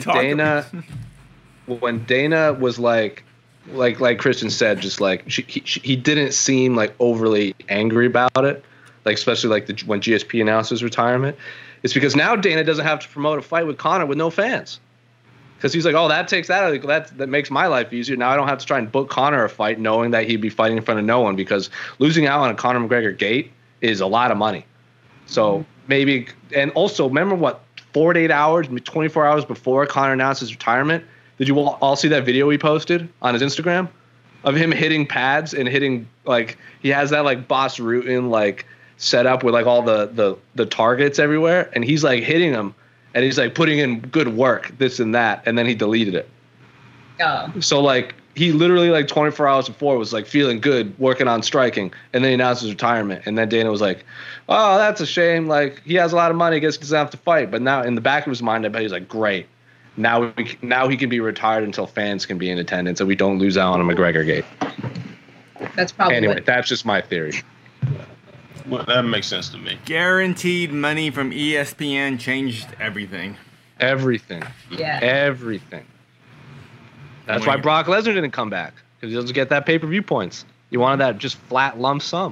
Speaker 3: Dana was like Christian said, just like he didn't seem like overly angry about it, like especially like when GSP announced his retirement. It's because now Dana doesn't have to promote a fight with Conor with no fans, because he's like, oh, that takes that makes my life easier. Now I don't have to try and book Conor a fight knowing that he'd be fighting in front of no one, because losing out on a Conor McGregor gate is a lot of money. So maybe, and also remember what, 48 hours, 24 hours before Conor announced his retirement, did you all see that video he posted on his Instagram of him hitting pads and hitting, like, he has that like Boss Rutan like set up with like all the targets everywhere, and he's like hitting them, and he's like putting in good work, this and that, and then he deleted it.
Speaker 4: Oh.
Speaker 3: So like he literally like 24 hours before was like feeling good, working on striking, and then he announced his retirement, and then Dana was like, oh, that's a shame, like he has a lot of money, I guess he doesn't have to fight. But now in the back of his mind, I bet he's like, great, now he can be retired until fans can be in attendance, and we don't lose out on a McGregor gate.
Speaker 4: That's probably
Speaker 3: anyway. That's just my theory.
Speaker 5: Well, that makes sense to me.
Speaker 2: Guaranteed money from ESPN changed everything.
Speaker 3: Everything.
Speaker 4: Yeah.
Speaker 3: Everything. That's why Brock Lesnar didn't come back, because he doesn't get that pay-per-view points. He wanted that just flat lump sum.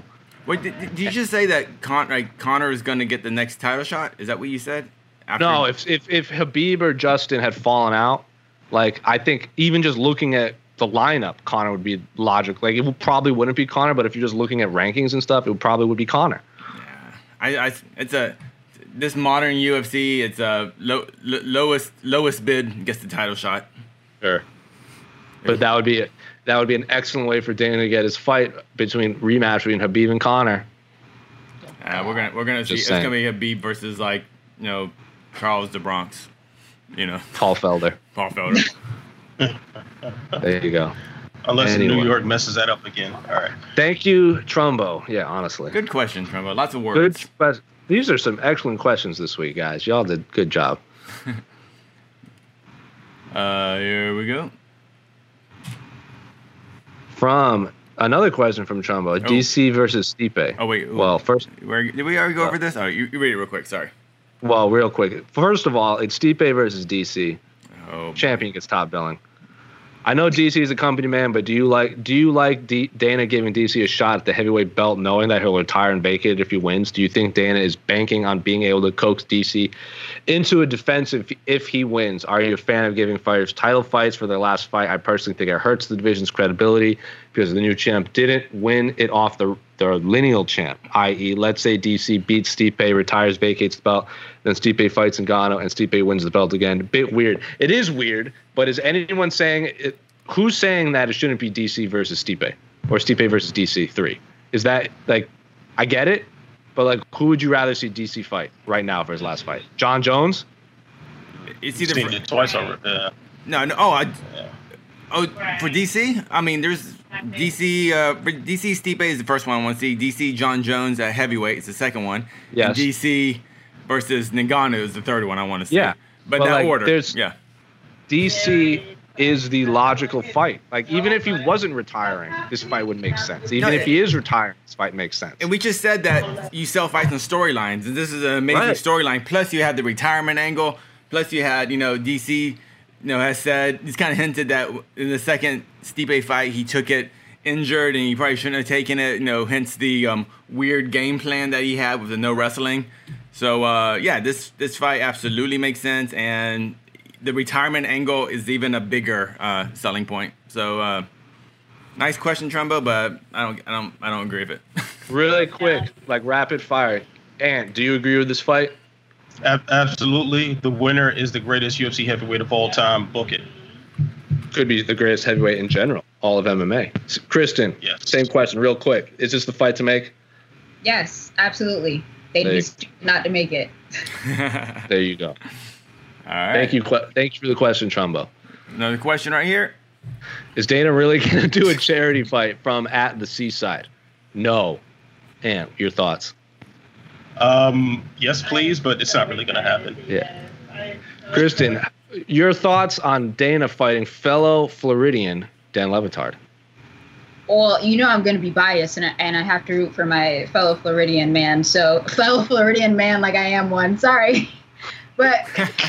Speaker 2: Wait, did you just say that Conor is going to get the next title shot? Is that what you said?
Speaker 3: No, if Khabib or Justin had fallen out, like I think even just looking at the lineup, Conor would be logical. Like it probably wouldn't be Conor, but if you're just looking at rankings and stuff, it probably would be Conor.
Speaker 2: Yeah, this modern UFC. It's a lowest bid gets the title shot.
Speaker 3: Sure, but that would be an excellent way for Dana to get his fight rematch between Khabib and Conor.
Speaker 2: We're gonna see. It's gonna be Khabib versus Charles the Bronx.
Speaker 3: Paul Felder. There you go.
Speaker 5: Unless New York messes that up again. All right.
Speaker 3: Thank you, Trumbo. Yeah, honestly.
Speaker 2: Good question, Trumbo. Lots of words.
Speaker 3: These are some excellent questions this week, guys. Y'all did a good job.
Speaker 2: Here we go.
Speaker 3: From another question from Trumbo. DC versus Stipe.
Speaker 2: Oh, wait.
Speaker 3: Well, first.
Speaker 2: Did we already go over this? Oh, you read it real quick. Sorry.
Speaker 3: Well, real quick. First of all, it's Stipe versus DC.
Speaker 2: Oh,
Speaker 3: champion gets top billing. I know DC is a company man, but do you like Dana giving DC a shot at the heavyweight belt, knowing that he'll retire and vacate it if he wins? Do you think Dana is banking on being able to coax DC into a defense if he wins? Are you a fan of giving fighters title fights for their last fight? I personally think it hurts the division's credibility because the new champ didn't win it off the lineal champ, i.e., let's say DC beats Stipe, retires, vacates the belt, then Stipe fights Ngannou, and Stipe wins the belt again. A bit weird. It is weird, but is anyone saying it? Who's saying that it shouldn't be DC versus Stipe or Stipe versus DC 3? Is that like, I get it, but like, who would you rather see DC fight right now for his last fight? John Jones?
Speaker 2: It's either
Speaker 5: seen it twice over. Yeah.
Speaker 2: No. For DC, I mean, there's DC. DC Stipe is the first one I want to see. DC John Jones at heavyweight is the second one.
Speaker 3: Yes.
Speaker 2: And DC versus Ngannou is the third one I want to see.
Speaker 3: Yeah.
Speaker 2: But that like, order. Yeah.
Speaker 3: DC is the logical fight. Like, even if he wasn't retiring, this fight would make sense. Even if he is retiring, this fight makes sense.
Speaker 2: And we just said that you sell fights on storylines, and this is an amazing storyline. Plus, you had the retirement angle. Plus, you had, DC, has said, he's kind of hinted that in the second Stipe fight, he took it injured, and he probably shouldn't have taken it, hence the weird game plan that he had with the no wrestling. So, this fight absolutely makes sense, and the retirement angle is even a bigger selling point. So, nice question, Trumbo, but I don't agree with it.
Speaker 3: Really quick, like rapid fire. Ant, do you agree with this fight?
Speaker 5: Absolutely. The winner is the greatest UFC heavyweight of all time. Book it.
Speaker 3: Could be the greatest heavyweight in general, all of MMA. Kristen,
Speaker 5: yes. Same
Speaker 3: question, real quick. Is this the fight to make?
Speaker 4: Yes, absolutely. They'd be stupid not to make it.
Speaker 3: There you go.
Speaker 2: All right.
Speaker 3: Thank you for the question, Trumbo.
Speaker 2: Another question right here.
Speaker 3: Is Dana really going to do a charity fight from at the Seaside? No. And your thoughts?
Speaker 5: Yes, please, but it's not really going to happen.
Speaker 3: Yeah. Kristen, your thoughts on Dana fighting fellow Floridian Dan Le Batard?
Speaker 4: Well, I'm going to be biased, and I have to root for my fellow Floridian man. So, fellow Floridian man like I am one. Sorry. But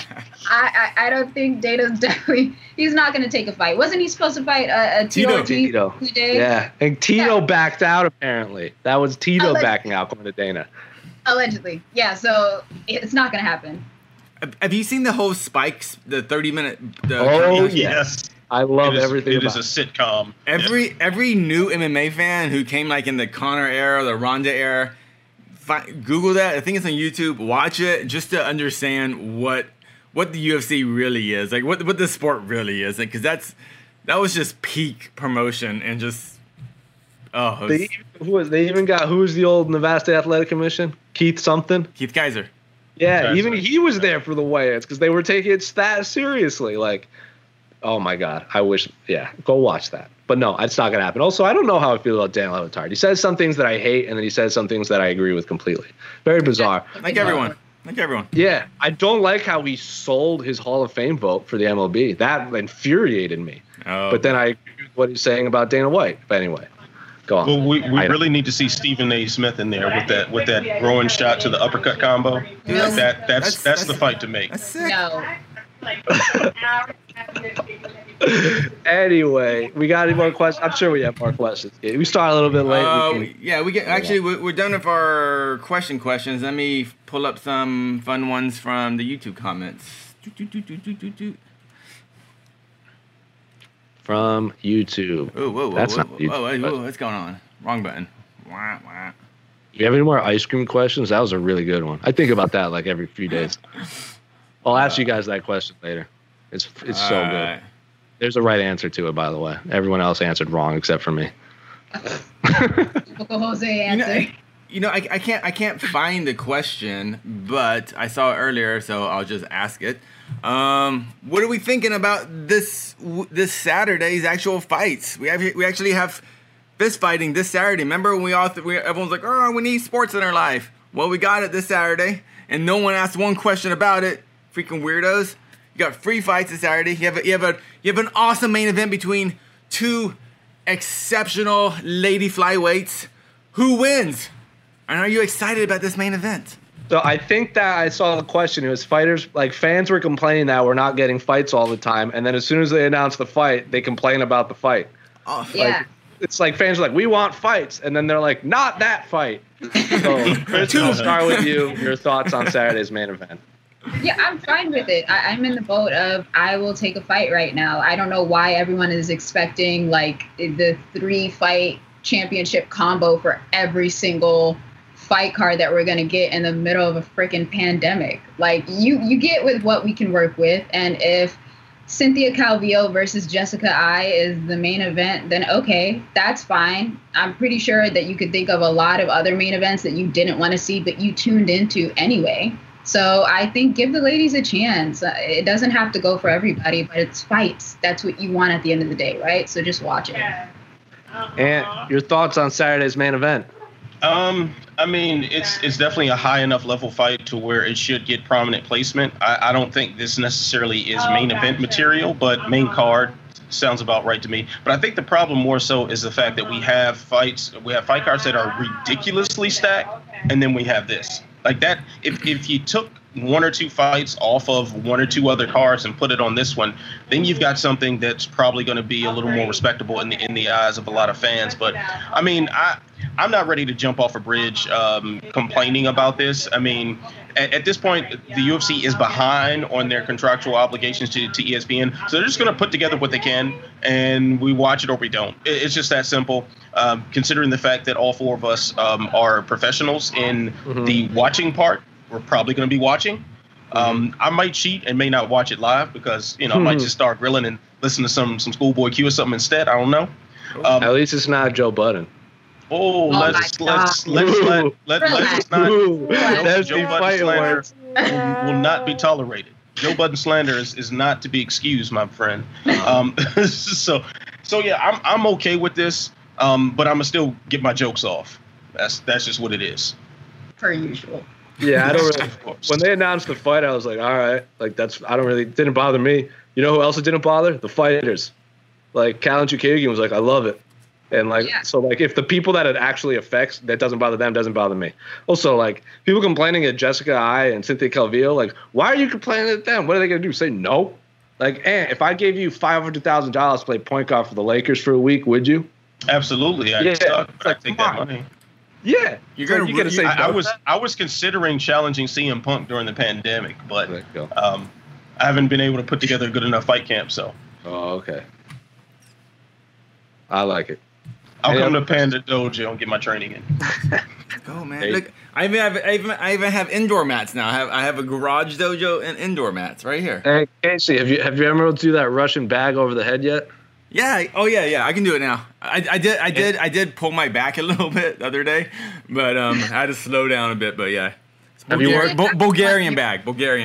Speaker 4: I don't think Dana's he's not going to take a fight. Wasn't he supposed to fight Tito?
Speaker 3: Yeah, and Tito backed out apparently. That was Tito backing out going to Dana.
Speaker 4: Allegedly. Yeah, so it's not going to happen.
Speaker 2: Have you seen the whole Spikes, the 30-minute?
Speaker 5: Yes.
Speaker 3: I love everything
Speaker 5: about it. It is a sitcom.
Speaker 2: Every new MMA fan who came like in the Conor era, the Ronda era, Google that. I think it's on YouTube. Watch it just to understand what the UFC really is, like what the sport really is, because that was just peak promotion and just
Speaker 3: they even got who's the old Nevada State Athletic Commission? Keith Kaiser. Yeah, even he was there for the weigh-ins because they were taking it that seriously. Like, oh my God, I wish. Yeah, go watch that. But no, it's not going to happen. Also, I don't know how I feel about Dan Le Batard. He says some things that I hate, and then he says some things that I agree with completely. Very bizarre.
Speaker 2: Like everyone.
Speaker 3: Yeah, I don't like how he sold his Hall of Fame vote for the MLB. That infuriated me.
Speaker 2: Oh.
Speaker 3: But then I agree with what he's saying about Dana White. But anyway, go on.
Speaker 5: Well, we really need to see Stephen A. Smith in there with that growing shot to the uppercut combo.
Speaker 2: Dude,
Speaker 5: that's the fight to make.
Speaker 2: That's sick.
Speaker 4: No.
Speaker 3: Anyway, we got any more questions? I'm sure we have more questions. We start a little bit late.
Speaker 2: We're done with our questions. Let me pull up some fun ones from the YouTube comments.
Speaker 3: From YouTube.
Speaker 2: That's
Speaker 3: not YouTube.
Speaker 2: Whoa, what's going on? Wrong button. Wah.
Speaker 3: Do you have any more ice cream questions? That was a really good one. I think about that like every few days. I'll ask you guys that question later. It's so good. There's a right answer to it, by the way. Everyone else answered wrong except for me.
Speaker 4: Typical Jose answer.
Speaker 2: I can't find the question, but I saw it earlier, so I'll just ask it. What are we thinking about this Saturday's actual fights? We actually have fist fighting this Saturday. Remember when everyone's like, oh, we need sports in our life. Well, we got it this Saturday, and no one asked one question about it. Freaking weirdos. You got free fights this Saturday. You have an awesome main event between two exceptional lady flyweights. Who wins? And are you excited about this main event?
Speaker 3: So I think that I saw the question. It was fighters, like fans were complaining that we're not getting fights all the time. And then as soon as they announce the fight, they complain about the fight.
Speaker 2: Oh,
Speaker 4: yeah.
Speaker 3: It's like fans are like, we want fights. And then they're like, not that fight. So Chris, we'll start with you. Your thoughts on Saturday's main event.
Speaker 4: Yeah, I'm fine with it. I'm in the boat of I will take a fight right now. I don't know why everyone is expecting like the 3-fight championship combo for every single fight card that we're going to get in the middle of a freaking pandemic. Like you get with what we can work with. And if Cynthia Calvillo versus Jessica Ai is the main event, then okay, that's fine. I'm pretty sure that you could think of a lot of other main events that you didn't want to see, but you tuned into anyway. So I think give the ladies a chance. It doesn't have to go for everybody, but it's fights. That's what you want at the end of the day, right? So just watch it.
Speaker 3: And your thoughts on Saturday's main event?
Speaker 5: I mean, it's definitely a high enough level fight to where it should get prominent placement. I don't think this necessarily is main event material, but main card sounds about right to me. But I think the problem more so is the fact that we have fight cards that are ridiculously stacked, and then we have this. Like that, if you took one or two fights off of one or two other cards and put it on this one, then you've got something that's probably going to be a little more respectable in the eyes of a lot of fans. But I mean, I'm not ready to jump off a bridge complaining about this. I mean, at this point, the UFC is behind on their contractual obligations to ESPN, so they're just going to put together what they can, and we watch it or we don't. It's just that simple. Considering the fact that all four of us are professionals in the watching part, we're probably going to be watching. I might cheat and may not watch it live because I might just start grilling and listen to some Schoolboy Q or something instead. I don't know.
Speaker 3: At least it's not Joe Budden.
Speaker 5: Let's not. Joe Budden slander will not be tolerated. Joe Budden slander is not to be excused, my friend. So yeah, I'm okay with this. But I'm gonna still get my jokes off. That's just what it is.
Speaker 4: Per usual.
Speaker 3: Yeah, I don't really. When they announced the fight, I was like, all right, like didn't bother me. You know who else it didn't bother? The fighters. Like Callan Chukagian was like, I love it. And so like if the people that it actually affects, that doesn't bother them, doesn't bother me. Also, like people complaining at Jessica Ai and Cynthia Calvillo, like, why are you complaining at them? What are they gonna do? Say no? Like, if I gave you $500,000 to play point guard for the Lakers for a week, would you?
Speaker 5: Absolutely. I'd take that money.
Speaker 3: Yeah,
Speaker 5: you're gonna say. I was considering challenging CM Punk during the pandemic, but I haven't been able to put together a good enough fight camp. So.
Speaker 3: Oh, okay. I like it.
Speaker 5: I'll come to Panda Dojo and get my training in.
Speaker 2: Go, man! Hey. Look, I even have indoor mats now. I have a garage dojo and indoor mats right here.
Speaker 3: Hey, Casey, have you ever able to do that Russian bag over the head yet?
Speaker 2: Yeah. Oh yeah. I can do it now. I did pull my back a little bit the other day, but I had to slow down a bit. But yeah,
Speaker 3: have you worked
Speaker 2: Bulgarian bag?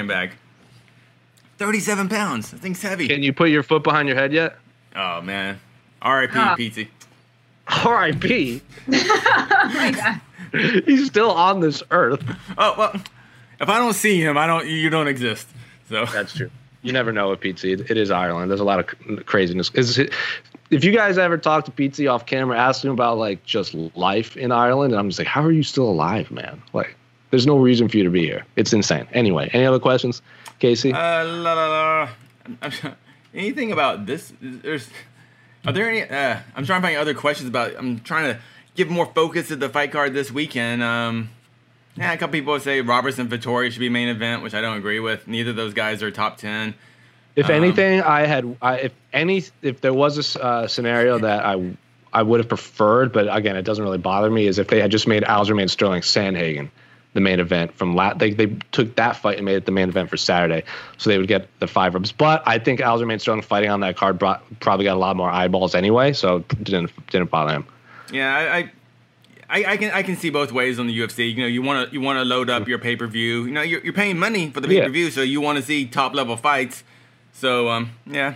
Speaker 2: 37 pounds. That thing's heavy.
Speaker 3: Can you put your foot behind your head yet?
Speaker 2: Oh man. R.I.P. Pizzi.
Speaker 3: R.I.P.
Speaker 4: Oh my God.
Speaker 3: He's still on this earth.
Speaker 2: Oh well, if I don't see him, you don't exist. So
Speaker 3: that's true. You never know with Pizzi. It is Ireland. There's a lot of craziness. If you guys ever talk to Pizzi off camera, ask him about like just life in Ireland, and I'm just like, how are you still alive, man? Like, there's no reason for you to be here. It's insane. Anyway, any other questions, Casey?
Speaker 2: anything about this? Are there any? I'm trying to find other questions about. I'm trying to give more focus to the fight card this weekend. A couple people say Robertson Vettori should be main event, which I don't agree with. Neither of those guys are top 10.
Speaker 3: If anything, if there was a scenario that I would have preferred, but again, it doesn't really bother me, is if they had just made Aljamain Sterling Sandhagen the main event from they took that fight and made it the main event for Saturday, so they would get the 5 rubs. But I think Aljamain Sterling fighting on that card probably got a lot more eyeballs anyway, so it didn't bother him.
Speaker 2: Yeah, I can see both ways on the UFC. You know, you want to load up your pay-per-view. You know, you're paying money for the pay-per-view, so you want to see top level fights. So yeah.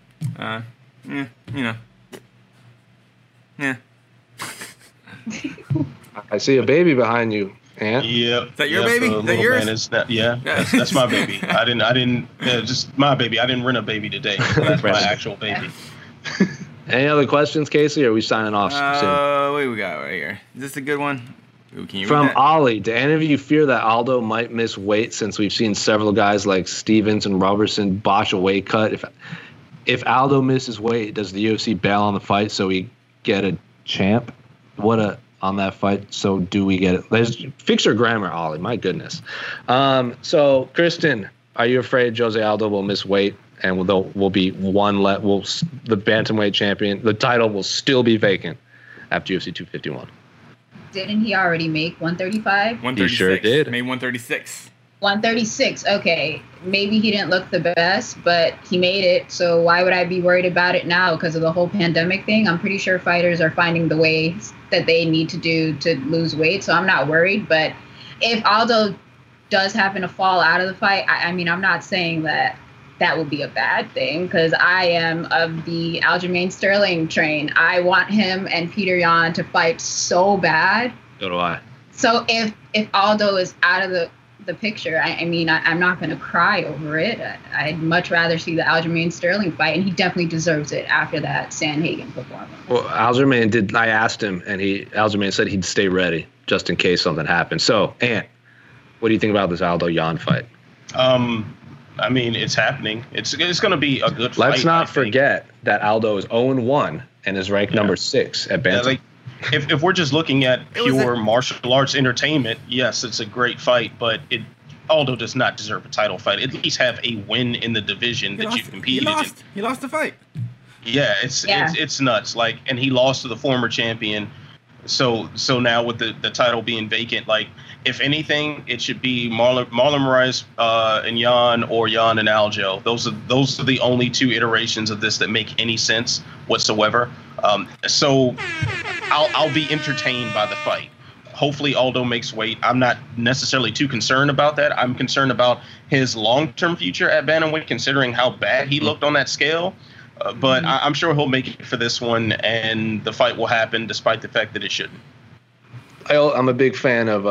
Speaker 5: I see a baby behind you, Ant.
Speaker 2: Yeah. Is that your baby? Is that yours?
Speaker 5: That's my baby. I didn't. Just my baby. I didn't rent a baby today. So that's my actual baby.
Speaker 3: Any other questions, Casey? Or are we signing off soon?
Speaker 2: What do we got right here? Is this a good one? Ooh, can you
Speaker 3: From
Speaker 2: read that?
Speaker 3: Ollie, do any of you fear that Aldo might miss weight, since we've seen several guys like Stevens and Robertson botch a weight cut? If Aldo misses weight, does the UFC bail on the fight so we get a champ? On that fight, so do we get it? Fix your grammar, Ollie. My goodness. So, Kristen, are you afraid Jose Aldo will miss weight and will be the bantamweight champion? The title will still be vacant after UFC 251.
Speaker 4: Didn't he already make 135?
Speaker 2: 136.
Speaker 3: He sure did.
Speaker 2: Made 136.
Speaker 4: 136. Okay, maybe he didn't look the best, but he made it. So why would I be worried about it now because of the whole pandemic thing? I'm pretty sure fighters are finding the ways that they need to do to lose weight, so I'm not worried. But if Aldo does happen to fall out of the fight, I mean, I'm not saying that would be a bad thing, because I am of the Aljamain Sterling train. I want him and Peter Yan to fight so bad.
Speaker 3: So do I.
Speaker 4: So if Aldo is out of the picture, I mean, I'm not going to cry over it. I'd much rather see the Aljamain Sterling fight, and he definitely deserves it after that Sandhagen performance.
Speaker 3: Well, Aljamain did. I asked him, and Aljamain said he'd stay ready just in case something happened. So, Ant, what do you think about this Aldo Yan fight?
Speaker 5: I mean, it's happening. It's going to be a good fight.
Speaker 3: Let's not forget that Aldo is 0-1 and is ranked number 6 at bantam.
Speaker 5: If we're just looking at pure martial arts entertainment, yes, it's a great fight, but Aldo does not deserve a title fight. At least have a win in the division that you compete in.
Speaker 2: He lost the fight.
Speaker 5: Yeah, it's nuts. And he lost to the former champion. So now with the title being vacant, if anything, it should be Marlon Moraes and Yan, or Yan and Aljo. Those are the only 2 iterations of this that make any sense whatsoever. So I'll be entertained by the fight. Hopefully Aldo makes weight. I'm not necessarily too concerned about that. I'm concerned about his long-term future at bantamweight, considering how bad he looked on that scale. But I'm sure he'll make it for this one, and the fight will happen despite the fact that it shouldn't.
Speaker 3: I'm a big fan of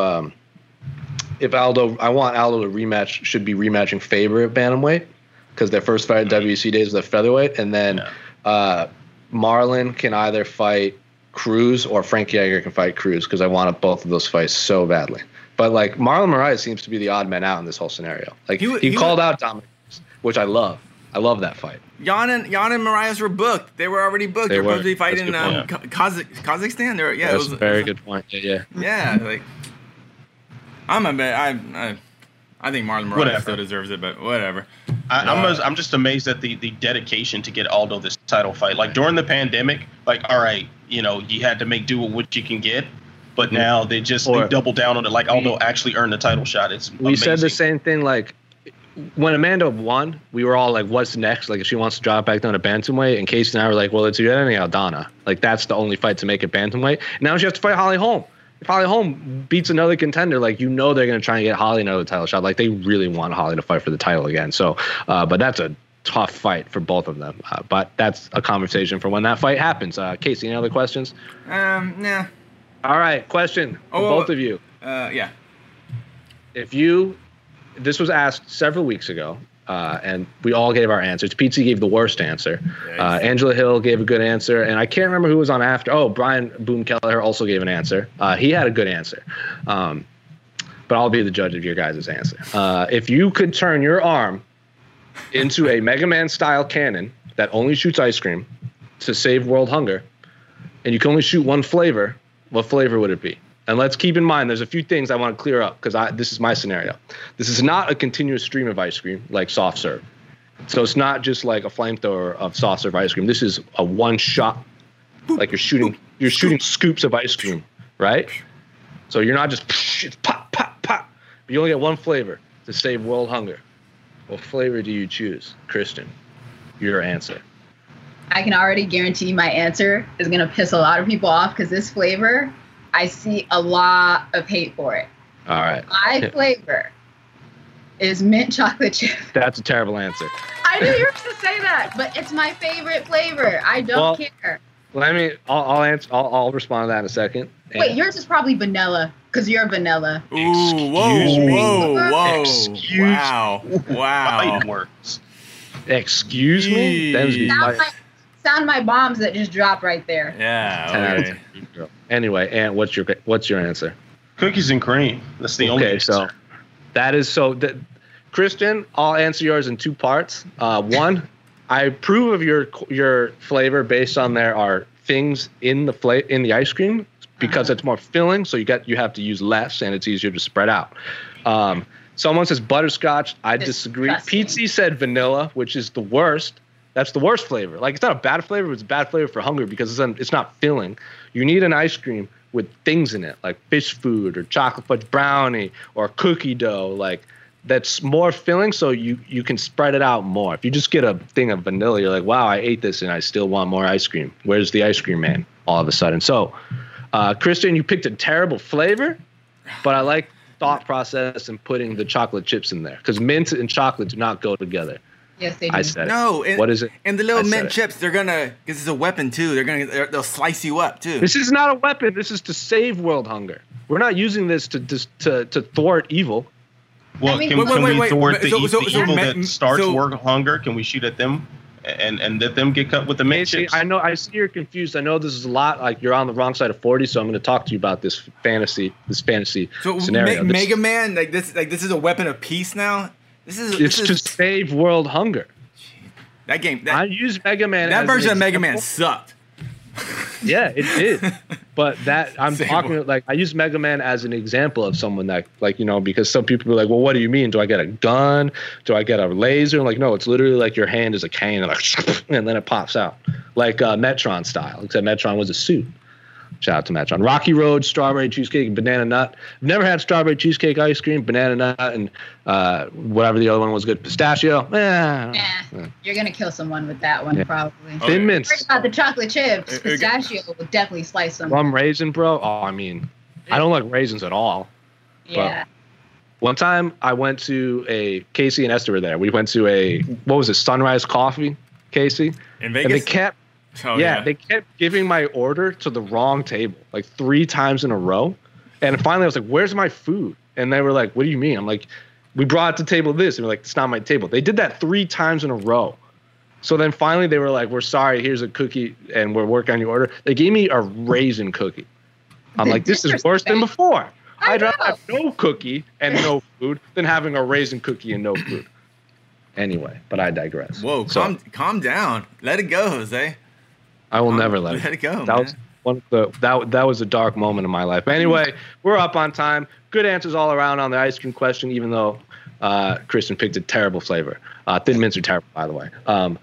Speaker 3: I want Aldo to rematch, should be rematching Faber at bantamweight, because their first fight at WEC days was at featherweight, and then Marlon can either fight Cruz or Frankie Edgar can fight Cruz, because I wanted both of those fights so badly. But Marlon Moraes seems to be the odd man out in this whole scenario. He called out Dominic, which I love. I love that fight.
Speaker 2: Yan and Moraes were booked. They were already booked. They were supposed to be fighting in Kazakhstan.
Speaker 3: That's a very good point. Yeah.
Speaker 2: Yeah, I think Marlon Moraes still deserves it, but whatever.
Speaker 5: I'm just amazed at the dedication to get Aldo this title fight. During the pandemic, all right, you had to make do with what you can get, but now they double down on it. Aldo actually earned the title shot. It's amazing.
Speaker 3: We said the same thing. When Amanda won, we were all like, "What's next?" If she wants to drop back down to bantamweight, and Casey and I were like, "Well, it's Yelena Aldana. That's the only fight to make it bantamweight." Now she has to fight Holly Holm. If Holly Holm beats another contender, they're going to try and get Holly another title shot. They really want Holly to fight for the title again. So, but that's a tough fight for both of them. But that's a conversation for when that fight happens. Casey, any other questions?
Speaker 2: Nah.
Speaker 3: All right, question for both of you.
Speaker 2: Yeah.
Speaker 3: This was asked several weeks ago, and we all gave our answers. Pizzi gave the worst answer. Angela Hill gave a good answer, and I can't remember who was on after. Oh, Brian Boone Kelleher also gave an answer. He had a good answer, but I'll be the judge of your guys' answer. If you could turn your arm into a Mega Man style cannon that only shoots ice cream to save world hunger, and you can only shoot one flavor, what flavor would it be? And let's keep in mind, there's a few things I want to clear up because this is my scenario. This is not a continuous stream of ice cream like soft serve. So it's not just like a flamethrower of soft serve ice cream. This is a one shot, like you're shooting scoops of ice cream, right? So you're not just pop, pop, pop. But you only get one flavor to save world hunger. What flavor do you choose, Kristen? Your answer.
Speaker 4: I can already guarantee my answer is going to piss a lot of people off because this flavor, I see a lot of hate for it.
Speaker 3: All right.
Speaker 4: My flavor is mint chocolate chip.
Speaker 3: That's a terrible answer.
Speaker 4: I knew you were going to say that, but it's my favorite flavor. I don't care.
Speaker 3: I'll answer. I'll respond to that in a second.
Speaker 4: Wait, yours is probably vanilla because you're vanilla.
Speaker 2: Ooh, whoa. Wow.
Speaker 5: Works.
Speaker 3: Excuse me?
Speaker 4: Sound my bombs that just dropped right there.
Speaker 2: Yeah. Okay.
Speaker 3: Anyway, Ant, what's your answer?
Speaker 5: Cookies and cream. That's the only answer.
Speaker 3: So that is Kristen, I'll answer yours in two parts. One, I approve of your flavor based on there are things in the ice cream because it's more filling, so you have to use less and it's easier to spread out. Someone says butterscotch. I disagree. Pizzi said vanilla, which is the worst. That's the worst flavor. Like, it's not a bad flavor, but it's a bad flavor for hunger because it's not filling. You need an ice cream with things in it, like fish food or chocolate fudge brownie or cookie dough, like that's more filling so you can spread it out more. If you just get a thing of vanilla, you're like, wow, I ate this and I still want more ice cream. Where's the ice cream man all of a sudden? So, Kristen, you picked a terrible flavor, but I like thought process and putting the chocolate chips in there because mint and chocolate do not go together.
Speaker 4: Yes, they do.
Speaker 3: I said
Speaker 2: no,
Speaker 3: it. What is it?
Speaker 2: And the little mint chips, because it's a weapon too. They'll slice you up too.
Speaker 3: This is not a weapon. This is to save world hunger. We're not using this to thwart evil.
Speaker 5: Well, can we thwart the evil that starts world hunger? Can we shoot at them and let them get cut with the mint chips?
Speaker 3: I know. I see you're confused. I know this is a lot. Like you're on the wrong side of 40. So I'm going to talk to you about this fantasy scenario.
Speaker 2: Mega Man, like this is a weapon of peace now. It's
Speaker 3: to save world hunger.
Speaker 2: That game.
Speaker 3: I use Mega Man.
Speaker 2: That version of Mega Man sucked.
Speaker 3: Yeah, it did. But I'm talking like I use Mega Man as an example of someone that because some people are like, well, what do you mean? Do I get a gun? Do I get a laser? I'm like, no, it's literally like your hand is a cane and then it pops out like Metron style. Except Metron was a suit. Shout out to Metron. Rocky Road, strawberry cheesecake, and banana nut. I've never had strawberry cheesecake ice cream, banana nut, and whatever the other one was good. Pistachio.
Speaker 4: You're going to kill someone with that one, probably.
Speaker 3: Thin Mints.
Speaker 4: Forget about the chocolate chips. Pistachio will definitely slice them.
Speaker 3: Plum raisin, bro. Oh, I mean, I don't like raisins at all.
Speaker 4: Yeah.
Speaker 3: One time I went to Casey and Esther were there. We went to Sunrise Coffee, Casey.
Speaker 2: In Vegas?
Speaker 3: And they kept. They kept giving my order to the wrong table, like 3 times in a row. And finally I was like, where's my food? And they were like, what do you mean? I'm like, we brought it to table this. And we're like, it's not my table. They did that 3 times in a row. So then finally they were like, we're sorry, here's a cookie and we're working on your order. They gave me a raisin cookie. I'm like, this is worse than before. I'd rather have no cookie and no food than having a raisin cookie and no food. Anyway, but I digress.
Speaker 2: Whoa, calm down. Let it go, Jose.
Speaker 3: I will never let it
Speaker 2: go.
Speaker 3: That was a dark moment in my life. But anyway, we're up on time. Good answers all around on the ice cream question, even though Kristen picked a terrible flavor. Thin Mints are terrible, by the way.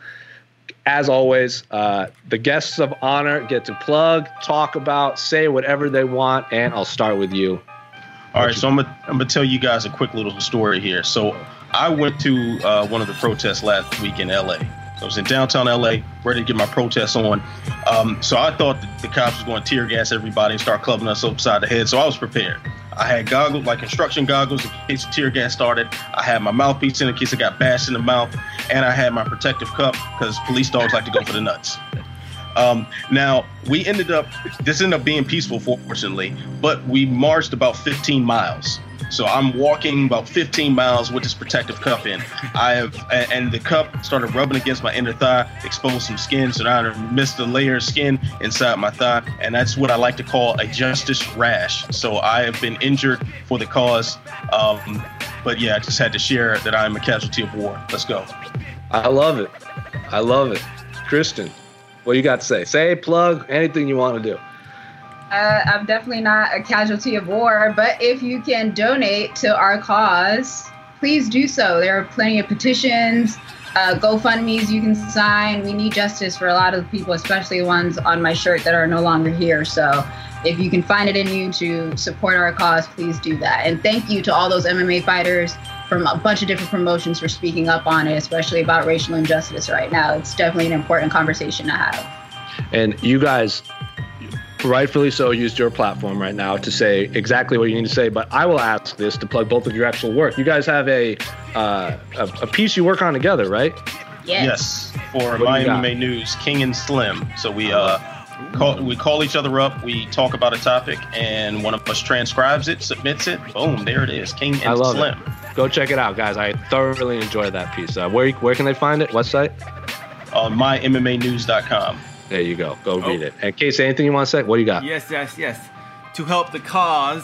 Speaker 3: As always, the guests of honor get to plug, talk about, say whatever they want, and I'll start with you.
Speaker 5: All right, so I'm gonna tell you guys a quick little story here. So I went to one of the protests last week in LA. I was in downtown LA, ready to get my protest on. So I thought the cops was going to tear gas everybody and start clubbing us upside the head. So I was prepared. I had goggles, like construction goggles, in case the tear gas started. I had my mouthpiece in case I got bashed in the mouth. And I had my protective cup because police dogs like to go for the nuts. Now, this ended up being peaceful, fortunately, but we marched about 15 miles. So I'm walking about 15 miles with this protective cup in. And the cup started rubbing against my inner thigh, exposed some skin. So now I missed a layer of skin inside my thigh. And that's what I like to call a justice rash. So I have been injured for the cause. But yeah, I just had to share that I'm a casualty of war. Let's go.
Speaker 3: I love it. Kristen, what you got to say? Say, plug, anything you want to do.
Speaker 4: I'm definitely not a casualty of war, but if you can donate to our cause, please do so. There are plenty of petitions, GoFundMes you can sign. We need justice for a lot of the people, especially the ones on my shirt that are no longer here. So if you can find it in you to support our cause, please do that. And thank you to all those MMA fighters from a bunch of different promotions for speaking up on it, especially about racial injustice right now. It's definitely an important conversation to have.
Speaker 3: And you guys, rightfully so, used your platform right now to say exactly what you need to say, but I will ask this to plug both of your actual work. You guys have a piece you work on together, right?
Speaker 4: Yes.
Speaker 5: For my MMA News, King and Slim. So we call each other up, we talk about a topic, and one of us transcribes it, submits it. Boom, there it is, King and Slim.
Speaker 3: It. Go check it out, guys. I thoroughly enjoyed that piece. Where can they find it? What site?
Speaker 5: On mymmanews.com.
Speaker 3: There you go. Go read it. And Casey, anything you want to say? What do you got?
Speaker 2: Yes. To help the cause,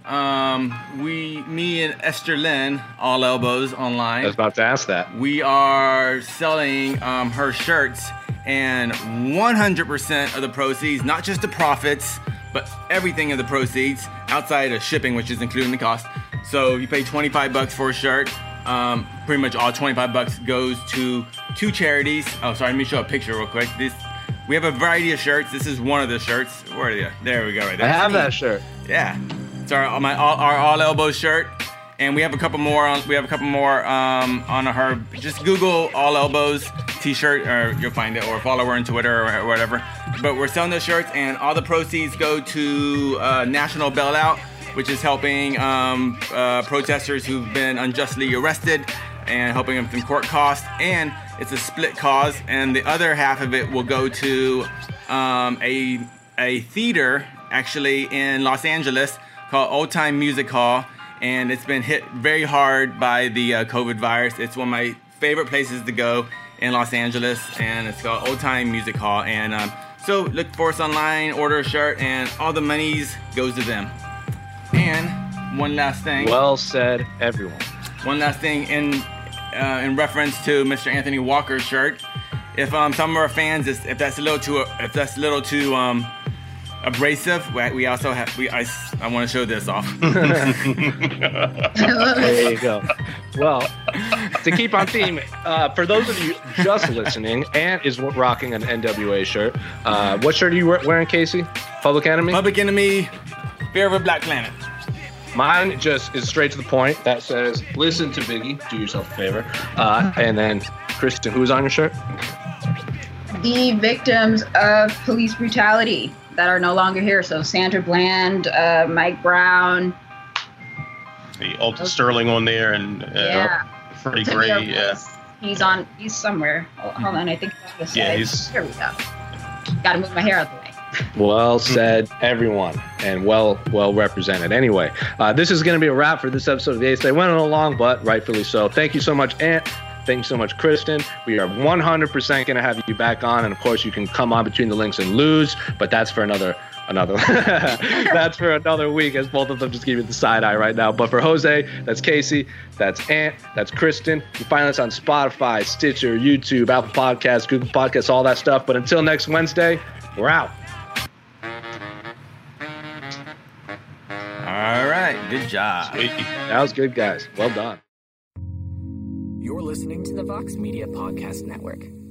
Speaker 2: me and Esther Lynn, All Elbows Online.
Speaker 3: I was about to ask that.
Speaker 2: We are selling her shirts, and 100% of the proceeds, not just the profits, but everything of the proceeds outside of shipping, which is including the cost. So you pay $25 for a shirt. Pretty much all $25 goes to 2 charities. Oh, sorry, let me show a picture real quick. We have a variety of shirts. This is one of the shirts. Where are they? There we go, right there.
Speaker 3: I have that shirt.
Speaker 2: Yeah, it's our All Elbows shirt, and we have a couple more on. On her. Just Google All Elbows T-shirt, or you'll find it, or follow her on Twitter or whatever. But we're selling those shirts, and all the proceeds go to National Bailout, which is helping protesters who've been unjustly arrested and helping them with court costs. And it's a split cause, and the other half of it will go to a theater actually in Los Angeles called Old Time Music Hall, and it's been hit very hard by the COVID virus. It's one of my favorite places to go in Los Angeles, and it's called Old Time Music Hall. And so look for us online, order a shirt, and all the monies goes to them. And one last thing.
Speaker 3: Well said, everyone.
Speaker 2: One last thing in reference to Mr. Anthony Walker's shirt. If some of our fans, if that's a little too abrasive, we also have. I want to show this off.
Speaker 3: There you go. Well, to keep on theme, for those of you just listening, Ant is rocking an NWA shirt. What shirt are you wearing, Casey? Public Enemy?
Speaker 2: Public Enemy, Fear of a Black Planet.
Speaker 3: Mine just is straight to the point. That says, listen to Biggie, do yourself a favor. And then, Kristen, who's on your shirt?
Speaker 4: The victims of police brutality that are no longer here. So Sandra Bland, Mike Brown.
Speaker 5: The Alton Sterling on there, and Freddie Gray. Yeah.
Speaker 4: He's somewhere. Hold on, I think that's the
Speaker 5: side.
Speaker 4: Here we go. Gotta move my hair out the way.
Speaker 3: Well said, everyone, and well represented. Anyway, this is going to be a wrap for this episode of the A-Side. Went on but rightfully so. Thank you so much, Ant. Thank you so much, Kristen. We are 100% going to have you back on, and of course, you can come on between the links and lose, but that's for another. That's for another week, as both of them just gave you the side eye right now. But for Jose, that's Casey, that's Ant, that's Kristen. You find us on Spotify, Stitcher, YouTube, Apple Podcasts, Google Podcasts, all that stuff. But until next Wednesday, we're out.
Speaker 2: All right, good job.
Speaker 5: Sweet.
Speaker 3: That was good, guys. Well done.
Speaker 1: You're listening to the Vox Media Podcast Network.